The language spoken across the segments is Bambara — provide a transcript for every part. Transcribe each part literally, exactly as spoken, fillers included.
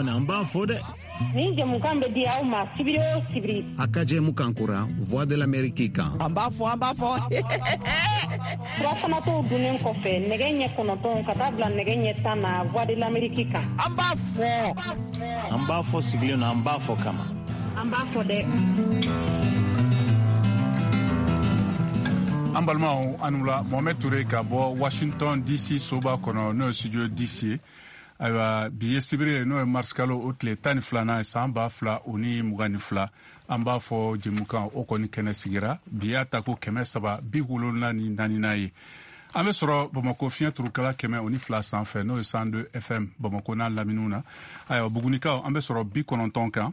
kɔni an b'a fɔ dɛ. Ni jamukan bɛ di aw ma sibiri o sibiri. A ka jɛmukan kura Voix de l'Amérique kan. An b'a fɔ an b'a fɔ. Surafana t'o dunnen kɔfɛ nɛgɛ ɲɛ kɔnɔntɔn ka taa bila nɛgɛ ɲɛ tan na Voix de l'Amérique kan. An b'a fɔ. An b'a fɔ sigilen na an b'a fɔ kama. An b'a fɔ dɛ. An balimaw an wula Mohamed Touré ka bɔ Washington D C soba kɔnɔ n'o ye studio D C. Ayiwa bi ye sibiri n'o ye mars kalo o tile tan ni filanan ye san ba fila o ni mugan ni fila an b'a fɔ jɛmukan o kɔni kɛnɛ sigira bi y'a ta ko kɛmɛ saba bi wolonwula ni naaninan ye an bɛ sɔrɔ Bamako fiɲɛ turukala kɛmɛ o ni fila sanfɛ n'o ye cent deux F M Bamako n'a laminiw na ayiwa Bugunikaw an bɛ sɔrɔ bi kɔnɔntɔn kan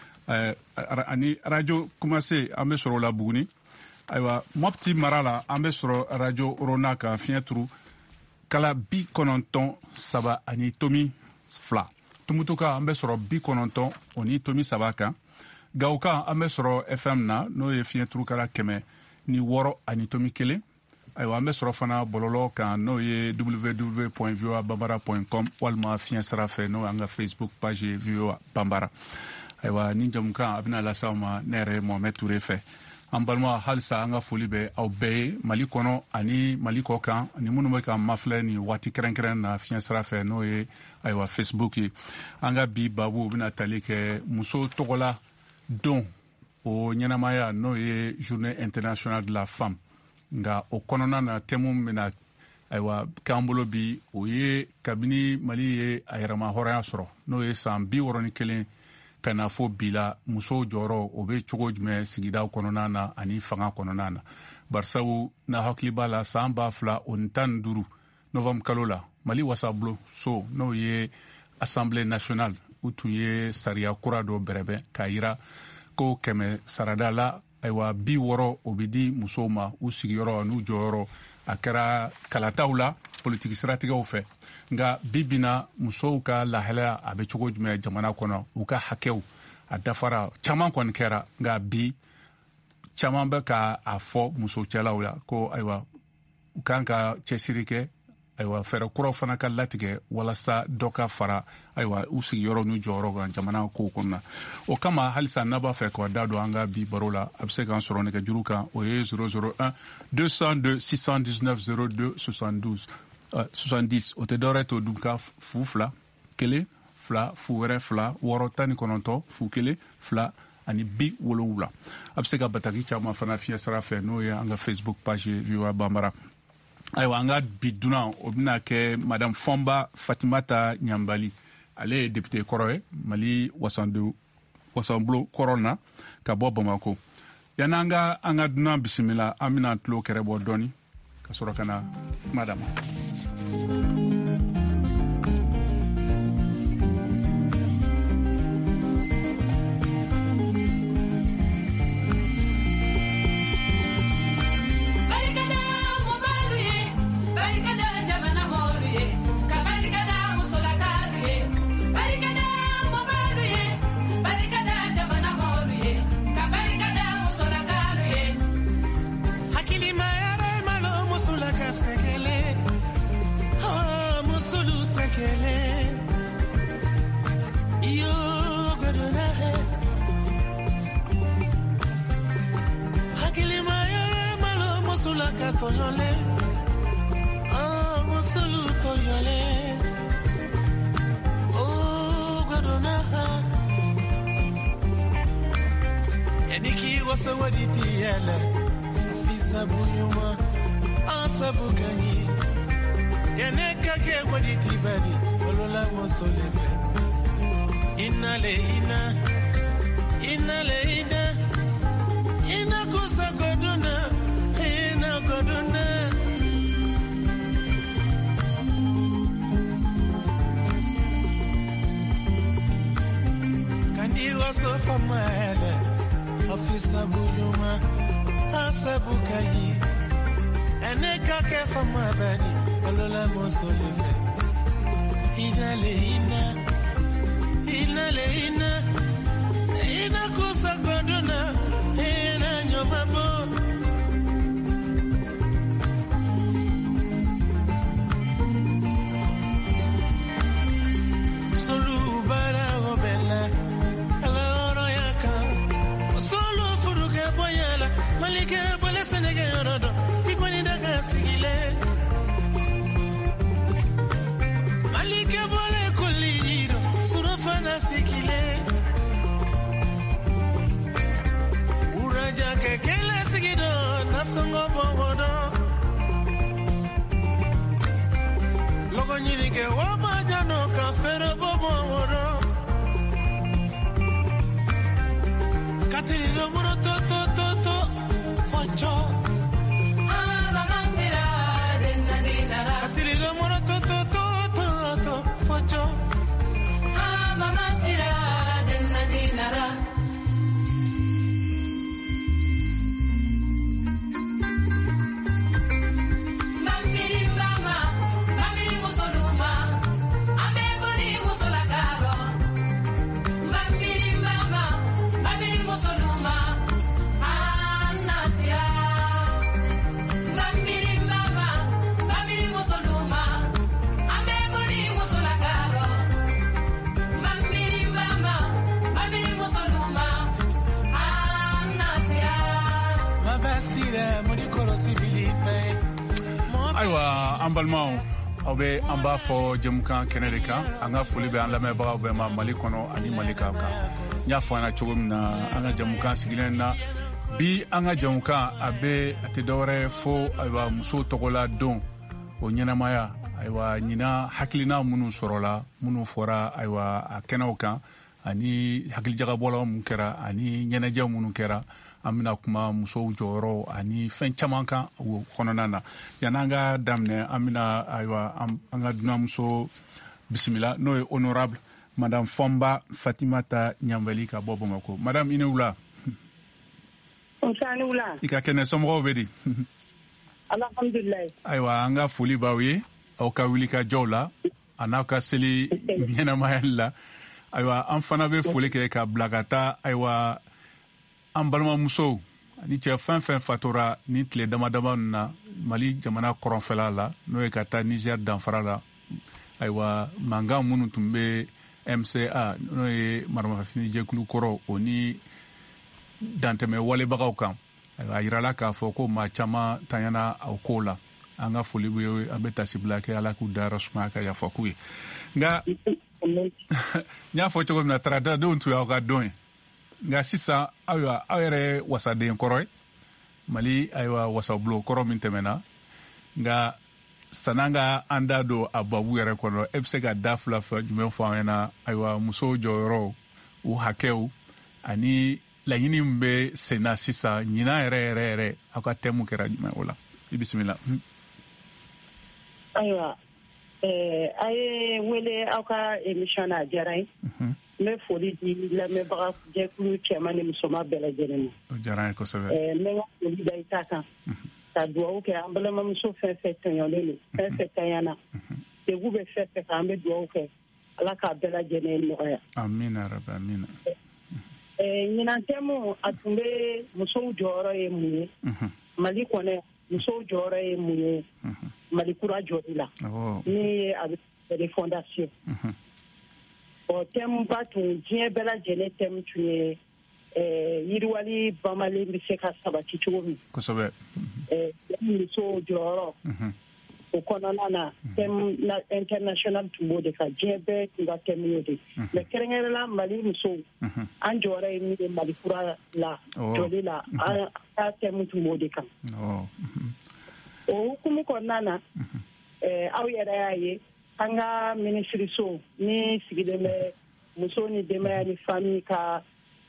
ani radio Kumase an bɛ sɔrɔ o la Buguni ayiwa Mopti mara la an bɛ sɔrɔ radio Orona kan fiɲɛ turu kala bi kɔnɔntɔn saba ani tomi fila Tumutuka an bɛ sɔrɔ bi kɔnɔntɔn o ni tomi saba kan Gawuka an bɛ sɔrɔ F M na n'o ye fiɲɛ turukala kɛmɛ ni wɔɔrɔ ani tomi kelen ayiwa an bɛ sɔrɔ fana bɔlɔlɔ kan n'o ye w w w point voa bambara point com walima fiɲɛ sira fɛ n'o y'an ka Facebook page voa bambara ayiwa ni jamukan a bɛna lase aw ma ne yɛrɛ Mohamed Touré fɛ an balima halisa an ka foli bɛ aw bɛɛ ye Mali kɔnɔ ani Mali kɔ kan ani minnu bɛ ka mafilɛ ni waati kɛrɛnkɛrɛn na fiɲɛ sira fɛ n'o ye ayiwa Facebook ye an ka bi babu bɛna tali kɛ muso tɔgɔla don o ɲɛnamaya n'o ye journée internationale de la femme nka o kɔnɔna na thème min bɛna ayiwa k'an bolo bi o ye kabini Mali ye a yɛrɛma hɔrɔnya sɔrɔ n'o ye san bi wɔɔrɔ ni kelen ka na fɔ bi la musow jɔyɔrɔ o bɛ cogo jumɛn sigidaw kɔnɔna na ani fanga kɔnɔna na barisabu na hakili b'a la san ba fila o ni tan ni duuru novembre kalo la Mali wasabulon so n'o ye Assemblée nationale u tun ye sariya kura dɔ bɛrɛbɛn k'a yira ko kɛmɛ sarada la ayiwa bi wɔɔrɔ o bɛ di musow ma u sigiyɔrɔ n'u jɔyɔrɔ a kɛra kalataw la politiki siratigɛw fɛ nka bi bina musow ka lahalaya a bɛ cogo jumɛn jamana kɔnɔ u ka hakɛw a dafara caman kɔni kɛra nka bi caman bɛ ka a fɔ muso cɛlaw la ko ayiwa u kan ka cɛsiri kɛ ayiwa fɛɛrɛ kuraw fana ka latigɛ walasa dɔ ka fara ayiwa u sigiyɔrɔ n'u jɔyɔrɔ kan jamana kow kɔnɔna o kama halisa n'a b'a fɛ k'o da don an ka bi baro la a bɛ se k'an sɔrɔ nɛgɛjuru kan o ye zéro zéro un deux cent deux six cent dix-neuf zéro deux soixante-douze soixante-dix o tɛ dɔwɛrɛ to dun ka fu fila kelen fila fu wɛrɛ fila wɔɔrɔ tan ni kɔnɔntɔn fu kelen fila ani bi wolonwula a bɛ se ka bataki caman fana fiɲɛ sira fɛ n'o ye an ka Facebook page voa bambara ayiwa an ka bi dunan o bɛna kɛ madame Fɔnba Fatimata Ɲanbali ale ye député kɔrɔ ye Mali wasanbulon kɔrɔ na ka bɔ Bamako yanni an ka an ka dunan bisimila an bɛna tulo kɛrɛ bɔ dɔɔni ka sɔrɔ ka na madame toyole oh musulu toyole oh gadona yaniki wasawadi tiyala fisabu yuma asabu kanyi yaneka ke wadi tibari olola mosolefe inale ina inale ina ina kusa godona ina godona kandi wasofa mala ofisa buluma asabu kayi eneka ke fama bani olola mosolefe inale ina inale ina ina kusa godona ina nyomabo solu bara sikile uraja ke kele sigido nasongo bogodo logo nyini ke wama jano ka fere bogodo katiri do muro to to to to focho ama masira denna dinara katiri do muro to to to to to focho ama masira denna dinara aywa an balimaw aw bɛ an b'a fɔ jɛmukan kɛnɛ de kan an ka foli bɛ an lamɛnbagaw bɛɛ ma mali kɔnɔ ani mali kan kan n y'a fɔ an na cogo min na an ka jɛmukan sigilen na bi an ka jɛmukan a bɛ a tɛ dɔwɛrɛ fo aywa musow tɔgɔla don o ɲɛnamaya aywa ɲina hakilina minnu sɔrɔla minnu fɔra aywa a kɛnɛw kan ani hakilijagabɔlaw minnu kɛra ani ɲɛnajɛ minnu kɛra an bɛna kuma musow jɔyɔrɔ ani fɛn caman kan o kɔnɔna na yan'an ka daminɛ an bɛna ayiwa an ka dunanmuso bisimila n'o ye honorable madame Fɔnba Fatimata Ɲanvɛli ka bɔ Bamakɔ madame i ni wula i ka kɛnɛ somɔgɔw bɛ di alhamdulilayi ayiwa an ka foli b'aw ye aw ka wuli ka jɔw la a n'aw ka seli ɲɛnamayali la ayiwa an fana bɛ foli kɛ ka bila ka taa ayiwa an balimamusow ni cɛ fɛn fɛn fatura ni tile dama dama na mali jamana kɔrɔnfɛla la n'o ye ka taa Niger danfara la ayiwa mankan minnu tun bɛ M C A n'o ye maramafɛn jɛkulu kɔrɔ o ni dantɛmɛ walebagaw kan a yirala k'a fɔ ko maa caman tanyana aw ko la an ka foli bɛ an bɛ tasibila kɛ ala k'u dayɔrɔ sumaya ka yafa k'u ye nka n y'a fɔ cogo min na taratadenw tun y'aw ka don ye nka sisan ayiwa aw yɛrɛ wasaden kɔrɔ ye mali ayiwa wasabulo kɔrɔ min tɛmɛna nka san'an ka an da don a babu yɛrɛ kɔnɔ e bɛ se ka da fila fila jumɛn fɔ an ɲɛna ayiwa musow jɔyɔrɔ u hakɛw ani laɲini min bɛ sen na sisan ɲinan yɛrɛ yɛrɛ yɛrɛ aw ka thème kɛra jumɛn o la i bisimila. ayiwa a ye wele aw ka émission na a diyara n ye. n bɛ foli di lamɛnbaga jɛkulu cɛman ni musoman bɛɛ lajɛlen ma. o diyara n ye kosɛbɛ. n bɛ n ka foli da i ta kan. ka dugawu kɛ an balimamuso fɛn fɛn tɔɲɔlen don fɛn fɛn tanyana degun bɛ fɛn fɛn kan an bɛ dugawu kɛ ala k'a bɛɛ lajɛlen nɔgɔya. amiina rabi amiina. ɲinan tɛmu a tun bɛ musow jɔyɔrɔ ye mun ye mali kɔnɔ musow jɔyɔrɔ ye mun ye mali kura jɔli la ni a bɛ kɛ fondation. ɔ tɛmu ba tun diɲɛ bɛɛ lajɛlen tɛmu tun ye yiriwali bamalen bɛ se ka sabati cogo min. kosɛbɛ. musow jɔyɔrɔ o kɔnɔna na thème international tun b'o de kan diɲɛ bɛɛ tun ka thème y'o de mais kɛrɛnkɛrɛnnenya mali musow an jɔyɔrɔ ye min ye mali kura la jɔli la an ka thème tun b'o de kan. o hukumu kɔnɔna na aw yɛrɛ y'a ye an ka minisiriso ni sigilen bɛ muso ni denbaya ni famille ka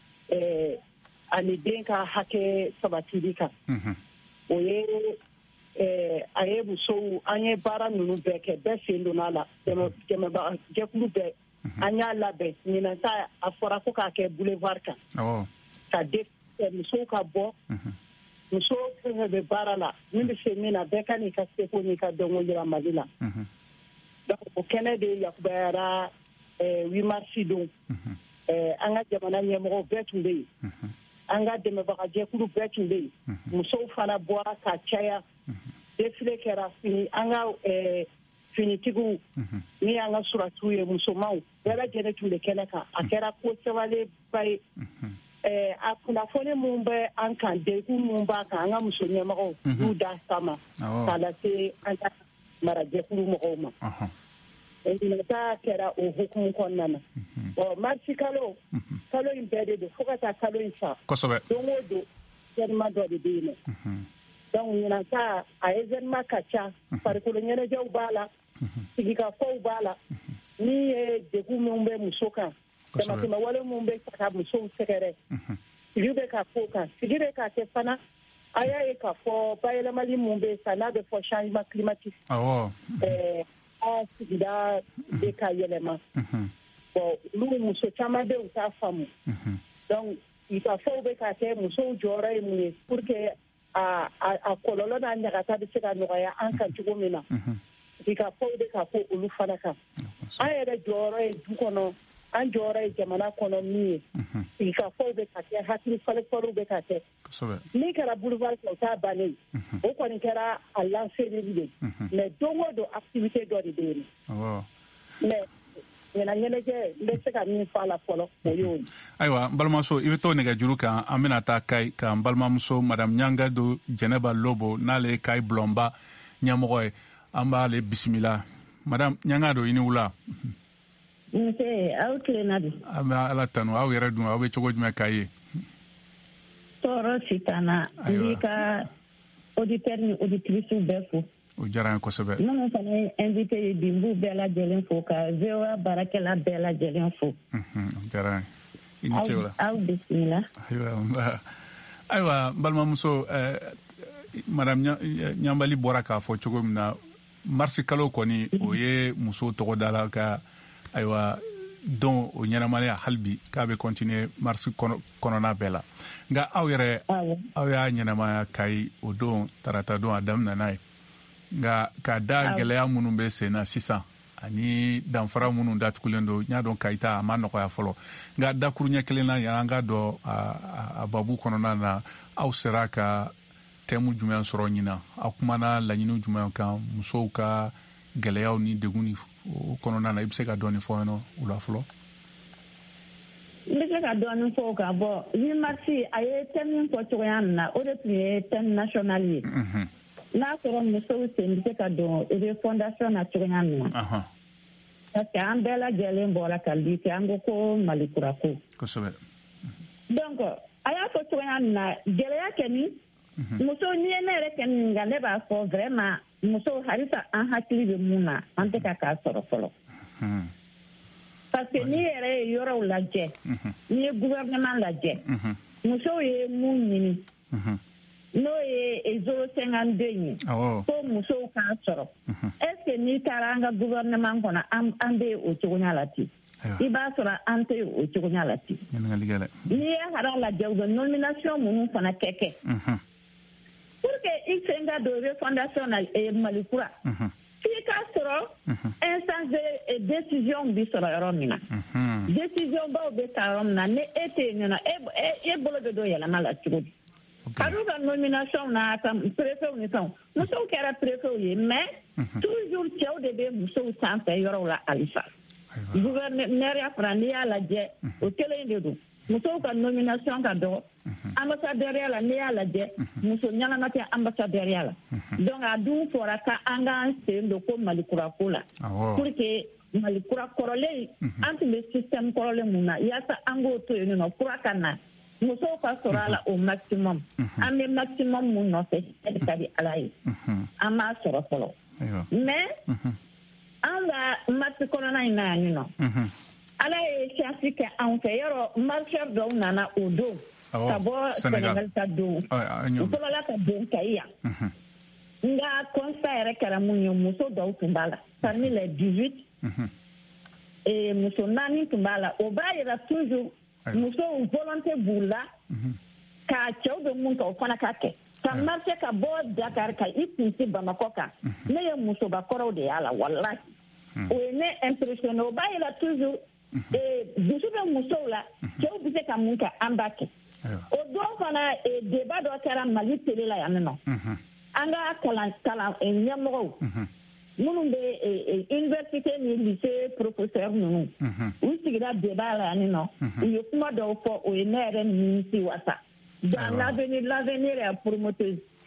ani den ka hakɛ sabatili kan. o ye a ye musow an ye baara ninnu bɛɛ kɛ bɛɛ sen donna a la dɛmɛbaga jɛkulu bɛɛ an y'a labɛn ɲinan ta a fɔra ko k'a kɛ boulevard kan ka musow ka bɔ musow fɛn fɛn bɛ baara la min bɛ se min na bɛɛ ka n'i ka seko n'i ka dɔnko jira mali la donc o kɛnɛ de yakubayara huit mars don an ka jamana ɲɛmɔgɔ bɛɛ tun bɛ yen an ka dɛmɛbaga jɛkulu bɛɛ tun bɛ yen musow fana bɔra ka caya défilé kɛra fini an ka finitigiw ni an ka surasiw ye musomanw bɛɛ lajɛlen tun bɛ kɛnɛ kan a kɛra ko sɛbɛnlenba ye a kunnafoni min bɛ an kan degun min b'a kan an ka muso ɲɛmɔgɔw y'u da sama k'a lase an ka marajɛkulu mɔgɔw ma ɲinata kɛra o hukumu kɔnɔna na ɔ marisi kalo kalo in bɛɛ de don fo ka taa kalo in sa don o don événement dɔ de bɛ yen nɔ donc ɲinata a événement ka ca farikolo ɲɛnajɛw b'a la sigikafɔw b'a la min ye degun minnu bɛ muso kan damatɛmɛwale minnu bɛ ka musow sɛgɛrɛ sigi bɛ ka k'o kan sigi bɛ ka kɛ fana a y'a ye k'a fɔ bayɛlɛmali minnu bɛ sa n'a bɛ fɔ changement climatique ɛɛ a sigida bɛ ka yɛlɛma bon olu muso caman bɛ u t'a faamu donc sigikafɔw bɛ ka kɛ musow jɔyɔrɔ ye mun ye pour que a a kɔlɔlɔ n'a ɲagata bɛ se ka nɔgɔya an kan cogo min na sigikafɔw bɛ ka fɔ olu fana kan an yɛrɛ jɔyɔrɔ ye du kɔnɔ an jɔyɔrɔ ye jamana kɔnɔ min ye sigikafɔw bɛ ka kɛ hakili falefaliw bɛ ka kɛ min kɛra boulevard kɛ o t'a bannen o kɔni kɛra a lanceli de mais don o don activité dɔ de bɛ yen mais ɲɛna ɲɛnajɛ n bɛ se ka min fɔ a la fɔlɔ o y'o ye. Ayiwa n balimamuso i bɛ to nɛgɛjuru kan an bɛna taa Kayi ka n balimamuso madame Ɲangado Jɛnɛba Lobo n'ale ye Kayi Bulɔnba ɲɛmɔgɔ ye an b'ale bisimila madame Ɲangado i ni wula. Nse aw tilenna bi. An bɛ ala tanu aw yɛrɛ dun aw bɛ cogo jumɛn Kayi ye. Tɔɔrɔ si t'an na n b'i ka auditeurs ni auditrices bɛɛ fo. O diyara n ye kosɛbɛ. Minnu fana ye invité ye bi n b'u bɛɛ lajɛlen fo ka V O A baarakɛla bɛɛ lajɛlen fo. O diyara n ye i ni ce o la. Aw bisimila. Ayiwa ayiwa n balimamuso madame Ɲanbali bɔra k'a fɔ cogo min na marisi kalo kɔni o ye muso tɔgɔ da la ka ayiwa don o ɲɛnamaya hali bi k'a bɛ continuer marisi kɔnɔna bɛɛ la nka aw yɛrɛ aw y'a ɲɛnamaya Kayi o don tarata don a daminɛ n'a ye nka ka da gɛlɛya minnu bɛ sen na sisan ani danfara minnu datugulen don n y'a dɔn Kayi ta a ma nɔgɔya fɔlɔ nka dakuru ɲɛ kelen na yan an ka dɔn a babu kɔnɔna na aw sera ka thème jumɛn sɔrɔ ɲinan aw kumana laɲini jumɛn kan musow ka gɛlɛyaw ni degun ni o kɔnɔna na i bɛ se ka dɔɔni fɔ yen nɔ o la fɔlɔ. N bɛ se ka dɔɔni fɔ o kan bon huit mars a ye thème min fɔ cogoya min na o de tun ye thème national ye. N'a sɔrɔ musow sen bɛ se ka don refondation na cogoya min na. Parce que an bɛɛ lajɛlen bɔra ka lutte an ko ko Malikura ko. Kosɛbɛ. Donc a y'a fɔ cogoya min na gɛlɛya kɛ ni muso n'i ye ne yɛrɛ kɛ ɲininka ne b'a fɔ vraiment muso halisa an hakili bɛ mun na an tɛ ka k'a sɔrɔ fɔlɔ. Parce que n'i yɛrɛ ye yɔrɔw lajɛ n'i ye gouvernement lajɛ musow ye mun ɲini n'o ye zéro cinquante-deux ye ko musow k'a sɔrɔ est ce que n'i taara an ka gouvernement kɔnɔ an bɛ o cogoya la ten i b'a sɔrɔ an tɛ o cogoya la ten n'i ye hara lajɛ u bɛ nomination minnu fana kɛ kɛ pour que i sen ka don refondation na Malikura f'i k'a sɔrɔ instance de décision bi sɔrɔ yɔrɔ min na décision baw bɛ ta yɔrɔ min na ni e tɛ yen nɔ e bolo bɛ don yɛlɛma la cogo di a b'u ka nomination na ka préfet ni fɛnw musow kɛra préfet ye mais toujours cɛw de bɛ musow sanfɛ yɔrɔw la halisa gouverneur fana n'i y'a lajɛ o kelen de don musow ka nomination ka dɔgɔ ambassadeur la n'i y'a lajɛ muso ɲanama tɛ ambassadeur la donc a dun fɔra ka an k'an sen don ko Malikura ko la pour que Malikura kɔrɔlen an tun bɛ système kɔrɔlen mun na yaasa an k'o to yen nɔ kura ka na musow ka sɔrɔ a la au maximum an bɛ maximum mun nɔfɛ ɛdi ka di Ala ye an m'a sɔrɔ fɔlɔ mais an ka marisi kɔnɔna in na yan nɔ Ala ye chance kɛ anw fɛ yɔrɔ marcheur dɔw nana o don ka bɔ Sénégal ta don u fɔlɔla ka don Kayi yan nka constat yɛrɛ kɛra mun ye muso dɔw tun b'a la parmi les dix-huit muso naani tun b'a la o b'a yira toujours musow volonté b'u la ka cɛw bɛ mun kɛ o fana ka kɛ ka marché ka bɔ Dakar ka i kunsi Bamakɔ kan ne ye musobakɔrɔw de y'a la walahi o ye ne impressionné o b'a yira toujours dusu bɛ musow la cɛw bɛ se ka mun kɛ an b'a kɛ o don fana débat dɔ kɛra Mali télé la yan nɔ an ka kalan kalan ɲɛmɔgɔw minnu bɛ université ni lycée professeur ninnu u sigira débat la yan nɔ u ye kuma dɔw fɔ o ye ne yɛrɛ nimisi wasa dans l'avenir l'avenir est promoteuse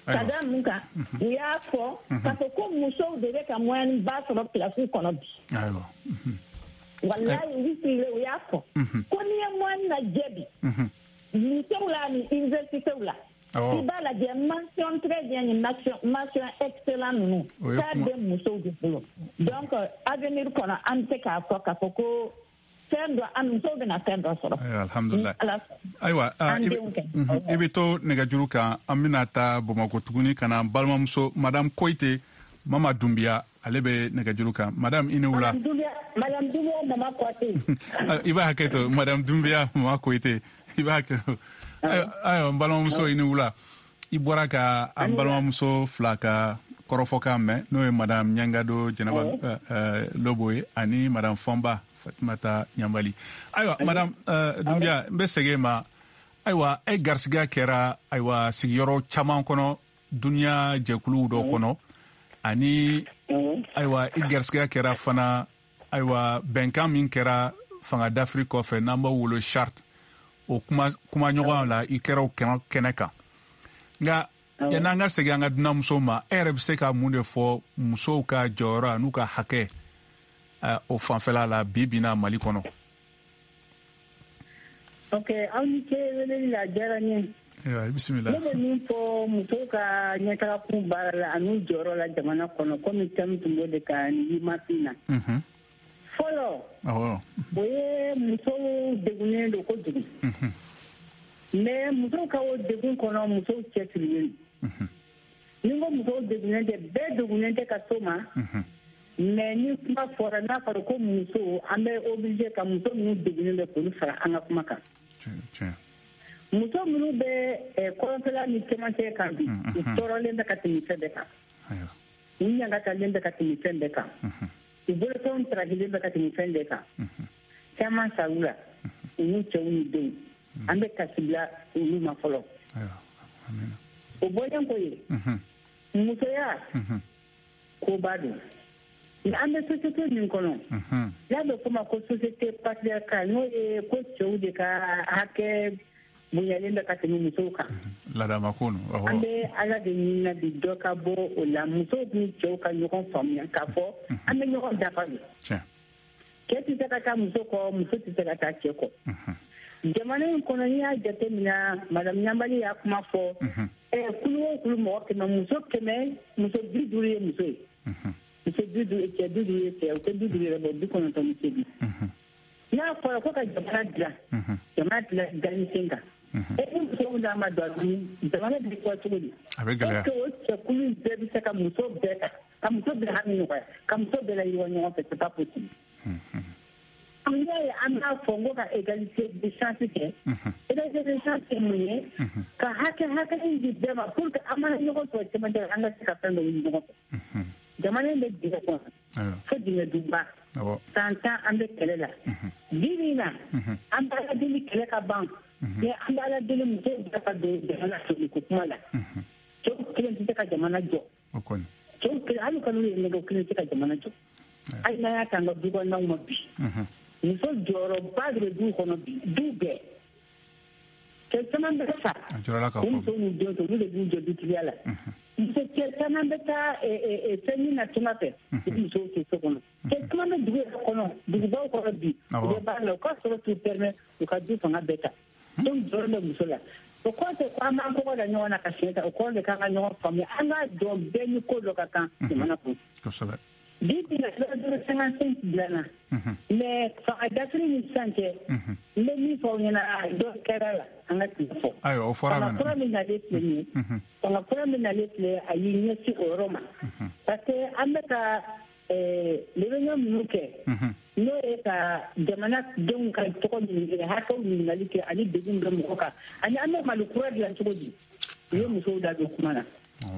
ka da mun kan u y'a fɔ k'a fɔ ko musow de bɛ ka moyenne ba sɔrɔ kilasi kɔnɔ bi walayi u sigilen u y'a fɔ ko n'i ye moyenne lajɛ bi lycéw la ni universitéw la i b'a lajɛ mention très bien ni mention excellent ninnu k'a bɛ musow de bolo donc avenir kɔnɔ an tɛ k'a fɔ k'a fɔ ko fɛn dɔ an musow bɛna fɛn dɔ sɔrɔ. alhamdulilayi ayiwa i bɛ to nɛgɛjuru kan an bɛna taa Bamakɔ tuguni ka na balimamuso madame Koyite Mama Dumbiya ale bɛ nɛgɛjuru kan madame i ni wula. madame Dumbiya Mama Koyite. i b'a hakɛ to madame Dumbiya Mama Koyite i b'a hakɛ to ayiwa n balimamuso i ni wula i bɔra ka an balimamuso fila ka kɔrɔfɔkan mɛn n'o ye madame Ɲangado Jɛnɛba Lobo ye ani madame Fɔnba Fatumata Ɲambali. Ayiwa madame Dumbiya n bɛ segin ma ayiwa e garisigɛ kɛra ayiwa sigiyɔrɔ caman kɔnɔ duniya jɛkuluw dɔ kɔnɔ ani ayiwa i garisigɛ kɛra fana ayiwa bɛnkan min kɛra fanga d'Afrique kɔfɛ n'an b'a wolo charte o kuma kuma ɲɔgɔn la i kɛra o kɛnɛ kan nka yan'an ka segin an ka dunanmusow ma e yɛrɛ bɛ se ka mun de fɔ musow ka jɔyɔrɔ n'u ka hakɛ o fanfɛla la bi bi na Mali kɔnɔ. ok aw ni ce weleli la diyara n ye. ayiwa bisimila. ne bɛ min fɔ musow ka ɲɛtaga kun baara la ani jɔyɔrɔ la jamana kɔnɔ komi thème tun b'o de kan ni mafin na. fɔlɔ o ye musow degunnen don kojugu mais musow ka o degun kɔnɔ musow cɛsirilen don ni ko musow degunnen tɛ bɛɛ degunnen tɛ ka so ma mais ni kuma fɔra n'a fɔra ko muso an bɛ obligé ka muso minnu degunnen bɛ k'olu fara an ka kuma kan muso minnu bɛ kɔrɔnfɛla ni cɛmancɛ kan bi u tɔɔrɔlen bɛ ka tɛmɛ fɛn bɛɛ kan u ɲangatalen bɛ ka tɛmɛ fɛn bɛɛ kan u bolofɛnw tarakilen bɛ ka tɛmɛ fɛn bɛɛ kan caman sar'u la u n'u cɛw ni denw an bɛ kasi bila olu ma fɔlɔ o bɔlen ko ye musoya koba don an bɛ société min kɔnɔ n'a bɛ f'o ma ko société patriarcale n'o ye ko cɛw de ka hakɛ bonyalen bɛ ka tɛmɛ musow kan ladama ko an bɛ ala de ɲinina bi dɔ ka bɔ o la musow ni cɛw ka ɲɔgɔn faamuya k'a fɔ an bɛ ɲɔgɔn dafa de cɛ tɛ se ka taa muso kɔ muso tɛ se ka taa cɛ kɔ jamana in kɔnɔ n'i y'a jateminɛ madame Ɲambali y'a kuma fɔ kulu o kulu mɔgɔ kɛmɛ muso kɛmɛ muso bi duuru ye muso ye muso bi duuru cɛ bi duuru ye cɛ o tɛ bi duuru yɛrɛ bɔ bi kɔnɔntɔn ni seegin n'a fɔra ko ka jamana dilan jamana dilan dilanni sen kan e ni musow n'a ma don a la jamana bɛ fɔ cogo di a bɛ gɛlɛya o cɛkulu bɛɛ bɛ se ka muso bɛɛ ta ka muso bɛɛ hami nɔgɔya ka muso bɛɛ la yiriwa ɲɔgɔn fɛ c'est pas possible an y'a ye an b'a fɔ n ko ka égalité de chance kɛ égalité de chance ye mun ye ka hakɛ hakɛ in di bɛɛ ma pour que an mana ɲɔgɔn sɔrɔ cɛmancɛ la an ka se ka fɛn dɔ ɲini ɲɔgɔn fɛ jamana in bɛ dingɛ kɔnɔ fo dingɛ duba san tan an bɛ kɛlɛ la bi bi na an bɛ ala deli kɛlɛ ka ban mais an bɛ ala deli musow bɛɛ ka don jamana ko kuma la cɛw kelen tɛ se ka jamana jɔ cɛw kelen hali ka n'u ye nɛgɛ kelen tɛ se ka jamana jɔ hali n'a y'a ta an ka du kɔnɔnaw ma bi muso jɔyɔrɔba de bɛ du kɔnɔ bi du bɛɛ cɛ caman bɛ sa o muso n'u denw to olu de b'u jɔ dutigiya la muso cɛ caman bɛ taa fɛn min na tunga fɛ u musow tɛ so kɔnɔ cɛ caman bɛ dugu yɛrɛ kɔnɔ dugubaw kɔnɔ bi u bɛ baara la u ka sɔrɔ t'u pɛrɛmɛ u ka du fanga bɛɛ ta donc jɔyɔrɔ bɛ muso la o kɔrɔ tɛ ko an b'an kɔkɔ da ɲɔgɔn na ka siɲɛ ta o kɔrɔ de k'an ka ɲɔgɔn faamuya an k'a dɔn bɛɛ ni ko dɔ ka kan jamana kɔnɔ bi bi na zero cinquante cinq dilanna mais fanga d'Afrique ni sisan cɛ n bɛ min fɔ aw ɲɛna dɔ kɛra la an ka tigi fɔ fanga kura min nalen filɛ nin ye fanga kura min nalen filɛ a y'i ɲɛsin o yɔrɔ ma parce que an bɛ ka réunion minnu kɛ n'o ye ka jamanadenw ka tɔgɔ ɲini hakɛw ɲininkali kɛ ani degun bɛ mɔgɔ kan ani an bɛ Mali kura dilan cogo di u ye musow da don kuma na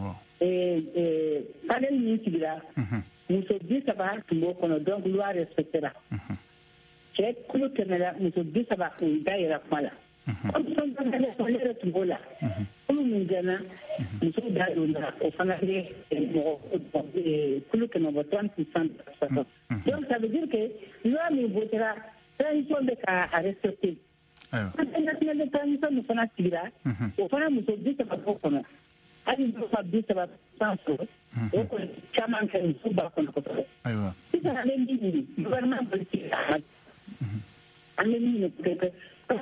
panel min sigira muso bi saba tun b'o kɔnɔ donc loi respectera cɛ kulu tɛmɛra muso bi saba o da yɛrɛ kuma la comme sɔn ne yɛrɛ tun b'o la kulu min gɛnna musow da donna o fana ye mɔgɔ kulu kɛmɛ bɔ trente pourcent donc ça veut dire que loi min votera transition bɛ ka respecter international de transition min fana sigira o fana muso bi saba b'o kɔnɔ hali ka bi saba san so o ko caman kɛ muso b'a kɔnɔ kosɛbɛ ayiwa sisan an bɛ min ɲini gouvernement bolo ci an bɛ min ɲini peut-être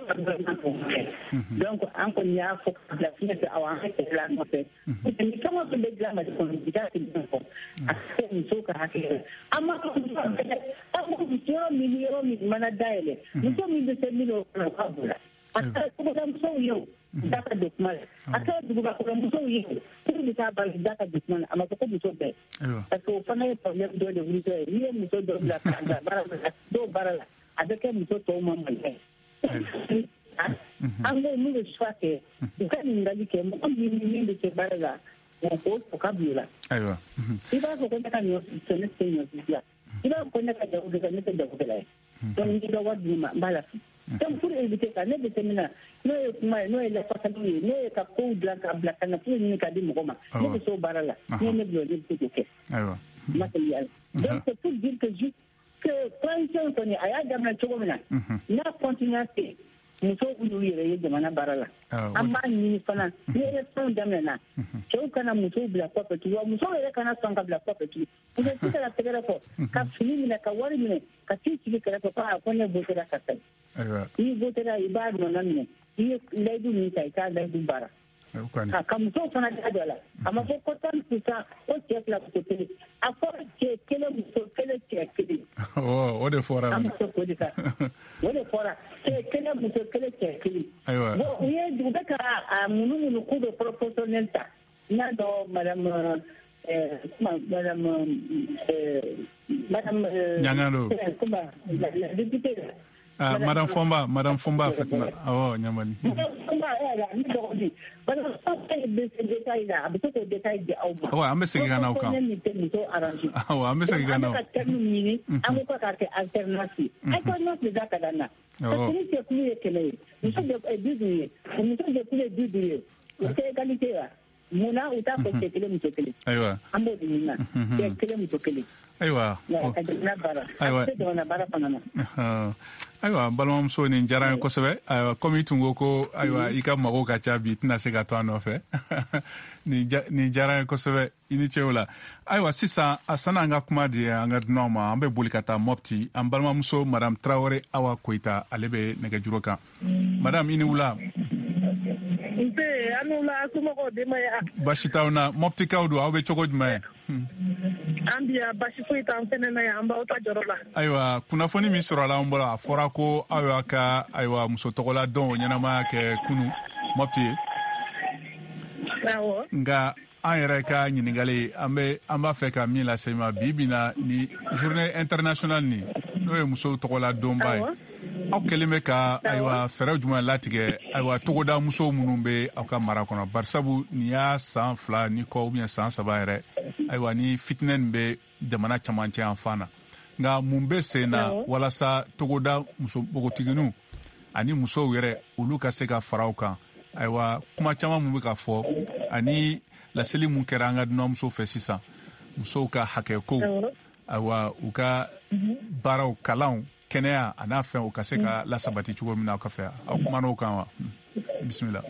donc an kɔni y'a fɔ ka bila fiɲɛ fɛ awɔ an ka kɛlɛ an nɔfɛ ni caman tun bɛ dilan mali kɔnɔ bi taa tɛ fɔ a ka muso ka hakɛ an ma an ma yɔrɔ min yɔrɔ min mana dayɛlɛ muso min bɛ se min o ka bon la a kɛra togodamusow ye o da ka don kuma la a kɛra dugubakɔnɔmusow ye o kuru bɛ taa bali da ka don kuma la a ma fɔ ko muso bɛɛ parce que o fana ye problème dɔ de wulitɔ ye n'i ye muso dɔ bila ka bila baara la dɔw baara la a bɛ kɛ muso tɔw ma maloya ye an ko n'u bɛ choix kɛ u ka ɲininkali kɛ mɔgɔ min min bɛ kɛ baara la o ka bila o la i b'a fɔ ko ne ka ɲɔ sɛ ne tɛ ɲɔ sisi la i b'a fɔ ko ne ka jago de kɛ ne tɛ jagokɛla ye donc n'i ka wari di ma n b'a lafi donc pour éviter ka ne bɛ se min na n'o ye kuma ye n'o ye lafasaliw ye n'o ye ka kow dilan ka bila ka nafolo ɲini ka di mɔgɔ ma ne bɛ se o baara la ne ye ne bila ne bɛ se k'o kɛ ma se yala donc c'est pour dire que juste que transition kɔni a y'a daminɛ cogo min na n'a continué ten musow b'u yɛrɛ ye jamana baara la an b'a ɲini fana ni élection daminɛna cɛw kana musow bila kɔfɛ tugun wa musow yɛrɛ kana sɔn ka bila kɔfɛ tugun u bɛ se ka tɛgɛrɛ fɔ ka fini minɛ ka wari minɛ ka t'i sigi kɛrɛfɛ ko a ko ne votera karisa n'i votera i b'a nɔnɔ minɛ i ye layidu min ta i k'a layidu baara ka musow fana da dɔ la a ma fɔ ko tan pourcent o cɛ fila muso kelen a fɔ cɛ kelen muso kelen cɛ kelen o de fɔra an muso ko de kan o de fɔra cɛ kelen muso kelen cɛ kelen bon u ye u bɛ ka a munumunu k'u bɛ proportionnel ta n'a dɔn madame madame madame Ñaŋalo la députée Ah, Madame Fomba, Madame Fomba, Fatima. Oh, Nyamani. Oh, I'm missing an outcome. Oh, I'm missing an outcome. I'm going to alternative. I cannot be that than that. Oh, Muna uta ko kele muso kele. Aywa. Ambo dinina. Ke kele muso kele. Aywa. Na bara. Aywa. Na bara panana. Ah. Aywa, balimamuso ni diyara n kosɛbɛ. Aywa, comme i tun ko ko aywa i ka mago ka ca bi i tɛna se ka to a nɔfɛ. Ni diyara n kosɛbɛ i ni cɛw la. Aywa, sisan a sanni an ka kuma di an ka dunanw ma, an bɛ boli ka taa Mopti. An balimamuso Madame Traoré Awa Koyita ale bɛ nɛgɛjuru kan. Madame i ni wula. Basi t'aw na Mopti kaw don aw bɛ cogo jumɛn? An bi basi foyi t'an fɛnɛ na yan an b'aw ta jɔrɔ la. Ayiwa kunnafoni min sɔrɔla an bolo a fɔra ko aw y'a ka ayiwa muso tɔgɔla dɔn ɲɛnamaya kɛ kunu Mopti ye. Awɔ. Nka an yɛrɛ ka ɲininkali an bɛ an b'a fɛ ka min lase ma bi bi na ni journée internationale ni n'o ye musow tɔgɔla dɔnba ye. Aw kɛlen bɛ ka ayiwa fɛɛrɛ jumɛn latigɛ ayiwa togoda musow minnu bɛ aw ka mara kɔnɔ barisabu nin y'a san fila ni kɔ ou bien san saba yɛrɛ ayiwa ni fitinɛ nin bɛ jamana camancɛ yan fan na nka mun bɛ sen na walasa togoda muso npogotiginiw ani musow yɛrɛ olu ka se ka fara u kan ayiwa kuma caman mun bɛ ka fɔ ani laseli mun kɛra an ka dunanmuso fɛ sisan musow ka hakɛkow ayiwa u ka baaraw kalanw kɛnɛya a n'a fɛn o ka se ka lasabati cogo min na aw ka fɛ aw kumana o kan wa bisimila.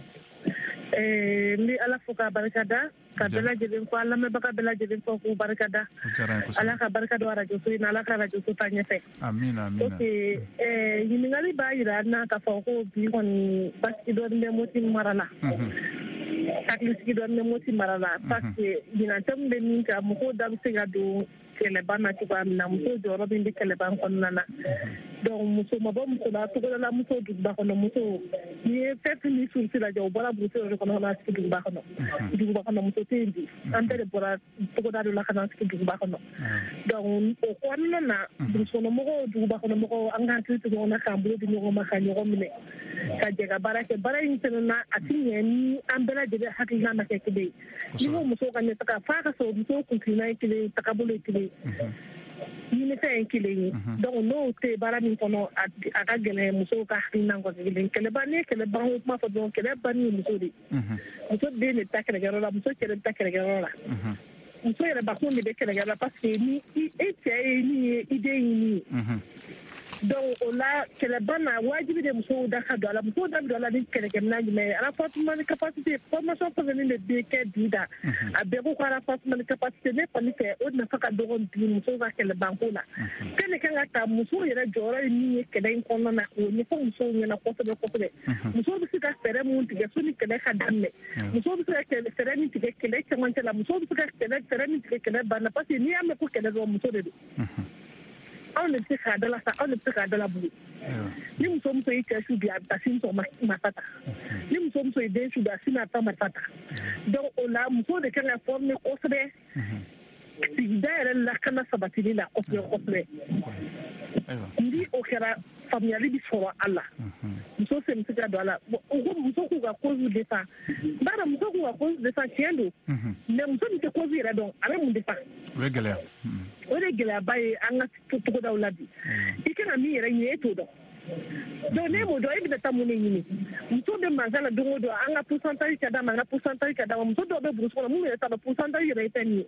N bɛ Ala fo k'a barikada ka bɛɛ lajɛlen fɔ an lamɛnbaga bɛɛ lajɛlen fɔ k'u barikada Ala ka barika don arajo so in na Ala ka arajo so taa ɲɛfɛ. Amina amina. Ok ɲininkali b'a jira an na k'a fɔ ko bi kɔni basigi dɔɔni bɛ Moti mara la. Hakilisigi dɔɔni bɛ Moti mara la parce que ɲinan bɛ min kan mɔgɔw da bɛ se ka don kɛlɛban na cogoya min na muso jɔyɔrɔ min bɛ kɛlɛban kɔnɔna na donc muso ma bɔ muso la togodala muso duguba kɔnɔ muso n'i ye fɛn fɛn min surusi lajɛ o bɔra burusi yɛrɛ kɔnɔ ka na sigi duguba kɔnɔ duguba kɔnɔ muso tɛ yen bi an bɛɛ de bɔra togoda dɔ la ka na sigi duguba kɔnɔ donc o kɔnɔna na burusi kɔnɔ mɔgɔw duguba kɔnɔ mɔgɔw an ka hakili to ɲɔgɔn na k'an bolo di ɲɔgɔn ma ka ɲɔgɔn minɛ ka jɛ ka baara kɛ baara in fɛnɛ na a ti ɲɛ ni an bɛɛ lajɛlen hakilina ma kɛ kelen ye ni ko musow ka ɲɛtaga f'a ka sɔrɔ musow kuntilenna ye kelen ye tagabolo ye kelen ye ɲinifɛn ye kelen ye donc n'o tɛ baara min kɔnɔ a ka gɛlɛn musow ka hakilina kɔni kelen kɛlɛba ni ye kɛlɛban ko kuma fɔ dɔrɔn kɛlɛ banni ye muso de muso den de ta kɛlɛkɛyɔrɔ la muso cɛ de ta kɛlɛkɛyɔrɔ la muso yɛrɛ bakun de bɛ kɛlɛkɛyɔrɔ la parce que ni e cɛ ye min ye i den ye min ye donc o la kɛlɛba na wajibi de musow da ka don a la musow da don a la ni kɛlɛkɛminɛn jumɛn ye renforcement de capacité formation fɛn de bɛ kɛ bi da a bɛɛ ko ko renforcement de capacité ne kɔni fɛ o nafa ka dɔgɔ bi musow ka kɛlɛbanko la kɛnɛ kan ka ta musow yɛrɛ jɔyɔrɔ ye min ye kɛlɛ in kɔnɔna na o ɲɛfɔ musow ɲɛna kosɛbɛ kosɛbɛ musow bɛ se ka fɛɛrɛ mun tigɛ soni kɛlɛ ka daminɛ musow bɛ se ka fɛɛrɛ min tigɛ kɛlɛ cɛmancɛ la musow bɛ se ka fɛɛrɛ min tigɛ kɛlɛ banna parce que n'i y'a mɛn ko kɛlɛ dɔrɔn muso de don anw de bɛ se k'a dala sa anw de bɛ se k'a dala bugu ni muso muso y'i cɛ su bi a bɛ taa sin sɔn marifa ta ni muso muso y'i den su bi a sin n'a ta marifa ta donc o la muso de kan ka former kosɛbɛ sigida yɛrɛ lakana sabatili la kosɛbɛ kosɛbɛ ni o kɛra faamuyali bɛ sɔrɔ a la muso se bɛ se ka don a la o ko muso k'u ka cause défend b'a dɔn muso k'u ka cause défend tiɲɛ don mais muso min tɛ cause yɛrɛ dɔn a bɛ mun défend o ye gɛlɛya o de gɛlɛyaba ye an ka togodaw la bi i kan ka min yɛrɛ ɲini e t'o dɔn donc ne m'o dɔn e bɛna taa mun de ɲini muso bɛ mankan na don o don an ka pourcentage ka d'a ma an ka pourcentage ka d'a ma muso dɔw bɛ burusi kɔnɔ mun yɛrɛ t'a dɔn pourcentage yɛrɛ ye fɛn min ye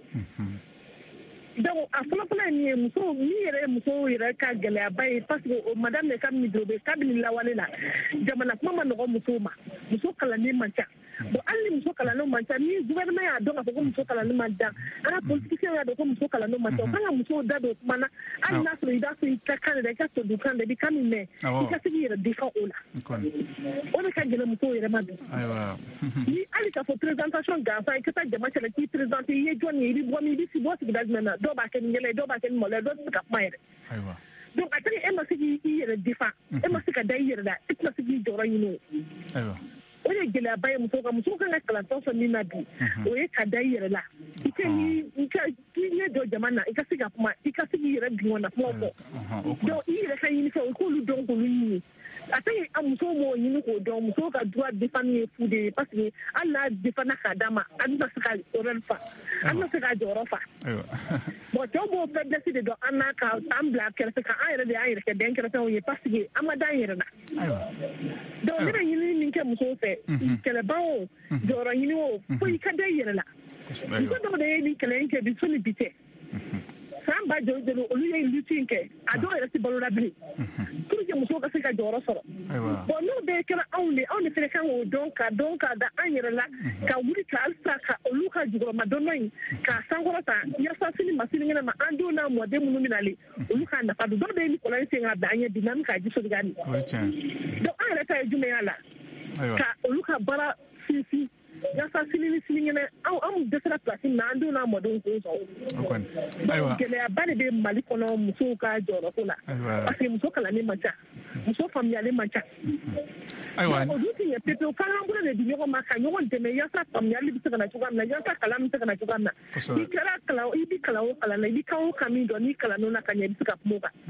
donc a fɔlɔfɔlɔ ye min ye muso min yɛrɛ ye muso yɛrɛ ka gɛlɛyaba ye parce que o madame de kabini dobe kabini lawale la jamana kuma ma nɔgɔ musow ma muso kalannen man ca bon hali ni muso kalannen man ca ni gouvernement y'a dɔn k'a fɔ ko muso kalannen man ca an ka politicien y'a dɔn ko muso kalannen man ca o kan ka musow da don kuma na hali n'a sɔrɔ i b'a fɔ i ka kan de i ka sɔrɔ kan de i ka min mɛn i ka se k'i yɛrɛ défend o la o de ka gɛlɛn musow yɛrɛ ma bi ni hali k'a fɔ présentation gansan i ka taa jama cɛla k'i présenter i ye jɔn ye i bɛ bɔ min i bɛ si bɔ sigida jumɛn na dɔw b'a kɛ ni yɛlɛ ye dɔw b'a kɛ ni maloya dɔw tɛ se ka kuma yɛrɛ donc a tɛ e ma se k'i yɛrɛ défend e ma se ka da i yɛrɛ la e tɛna se k'i jɔyɔrɔ ɲini o o de gɛlɛyaba ye muso kan muso kan ka kalantɔ sɔrɔ min na bi o ye ka da i yɛrɛ la i ka i ka i ɲɛ jɔ jama na i ka se ka kuma i ka se k'i yɛrɛ dun na kuma fɔ donc i yɛrɛ ka ɲini fɛ o k'olu dɔn k'olu ɲini a tɛ a musow m'o ɲini k'o dɔn musow ka droit défendre ye fu de ye parce que hali n'a défendre k'a d'a ma a bɛna se ka horaire fa a bɛna se k'a jɔyɔrɔ fa bon cɛw b'o faiblesse de dɔn an n'a ka an bila kɛrɛfɛ kan an yɛrɛ de y'an yɛrɛ kɛ den kɛrɛfɛw ye parce que an ma da an yɛrɛ la donc ne bɛ ɲini min kɛ musow fɛ kɛlɛban o jɔyɔrɔ ɲini o fo i ka da i yɛrɛ la muso dɔw de ye nin kɛlɛ in kɛ bi so ni bi tɛ san ba joli joli olu ye lutte in kɛ a dɔw yɛrɛ tɛ balo la bilen pour que musow ka se ka jɔyɔrɔ sɔrɔ bon n'o bɛɛ kɛra anw de anw de fana kan k'o dɔn ka dɔn ka da an yɛrɛ la ka wuli ka halisa ka olu ka jukɔrɔma dɔnni in k'a sankɔrɔ ta yaasa sini ma sini kɛnɛ ma an denw n'a mɔden minnu bɛ nalen olu k'a nafa dɔn dɔw bɛ ye ni kɔlɔn in sen ka bila an ɲɛ bi n'an bɛ k'a ji soli k'a min donc an yɛrɛ ta ye jumɛn y'a la ka olu ka baara sinsin yaasa sini ni sini kɛnɛ anw anw dɛsɛra place min na an denw n'a mɔdenw k'o sɔrɔ donc gɛlɛyaba de bɛ mali kɔnɔ musow ka jɔyɔrɔko la parce que muso kalannen man ca muso faamuyalen man ca donc o dun tɛ ɲɛ pepewu f'an k'an bolo de di ɲɔgɔn ma ka ɲɔgɔn dɛmɛ yaasa faamuyali bɛ se ka na cogoya min na yaasa kalan bɛ se ka na cogoya min na i kɛra kalan i bɛ kalan o kalan na i bɛ kan o kan min dɔn n'i kalan n'o na ka ɲɛ i bɛ se ka kuma o kan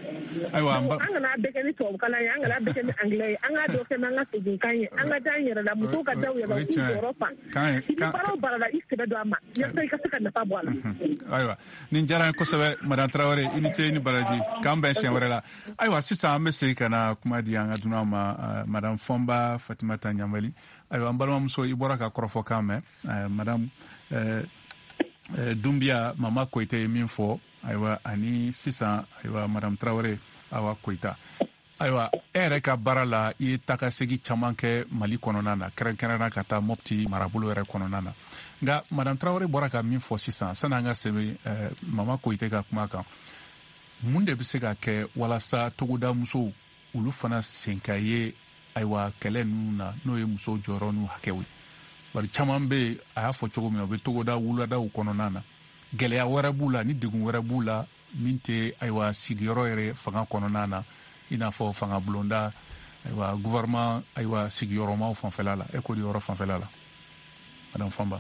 donc an kana bɛɛ kɛ ni tubabukalan ye an kana bɛɛ kɛ ni angilɛ ye an k'a dɔ kɛ n'an ka seginkan ye an ka da an yɛrɛ la musow ka da u yɛrɛ la u k'u jɔyɔrɔ fa i bɛ baara o baara la i sɛbɛ don a ma yaasa i ka se ka nafa bɔ a la ayiwa nin diyara n kosɛbɛ madame Traoré i ni ce i ni baraji k'an bɛn siɲɛ wɛrɛ la ayiwa sisan an bɛ segin ka na kuma di an ka dunanw ma madame Fɔnba Fatumata Ɲanbali ayiwa an balimamuso i bɔra ka kɔrɔfɔkan mɛn madame Dunbiya Mama Koyita ye min fɔ ayiwa ani sisan ayiwa madame Traoré Awa Koyita ayiwa e yɛrɛ ka baara la i ye takasegi caman kɛ Mali kɔnɔna na kɛrɛnkɛrɛnna ka taa Mopti marabolo yɛrɛ kɔnɔna na nka madame Traoré bɔra ka min fɔ sisan san'an ka sɛbɛn Mama Koyita ka kuma kan mun de bɛ se ka kɛ walasa togoda musow olu fana sen ka ye ayiwa kɛlɛ ninnu na n'o ye musow jɔyɔrɔ n'u hakɛw ye bari caman bɛ yen a y'a fɔ cogo min na u bɛ togoda wuladaw kɔnɔna na gɛlɛya wɛrɛ b'u la ni degun wɛrɛ b'u la min tɛ ayiwa sigiyɔrɔ yɛrɛ fanga kɔnɔna na i n'a fɔ fanga bulonda ayiwa gouvernement ayiwa sigiyɔrɔmaw fanfɛla la e ko di yɔrɔ fanfɛla la madame Fɔnba.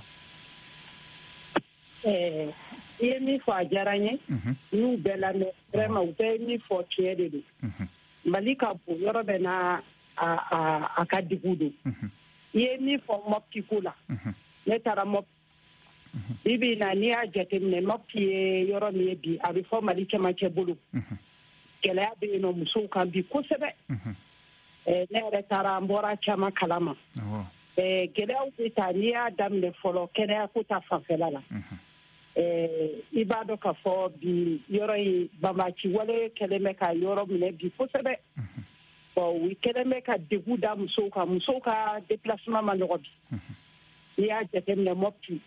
i ye min fɔ a diyara n ye n y'u bɛɛ lamɛn vraiment u bɛɛ ye min fɔ tiɲɛ de don Mali ka bon yɔrɔ bɛɛ n'a a ka digu don i ye min fɔ Mopti ko la ne taara Mopti bi bi na n'i y'a jateminɛ Mopti ye yɔrɔ min ye bi a bɛ fɔ Mali cɛmancɛ bolo gɛlɛya bɛ yen nɔ musow kan bi kosɛbɛ ne yɛrɛ taara n bɔra caman kalama gɛlɛyaw bɛ ta n'i y'a daminɛ fɔlɔ kɛnɛya ko ta fanfɛla la i b'a dɔn k'a fɔ bi yɔrɔ in banbaci wale kɛlen bɛ ka yɔrɔ minɛ bi kosɛbɛ u kɛlen bɛ ka degun da musow kan musow ka déplacement ma nɔgɔ bi n'i y'a jateminɛ Mopti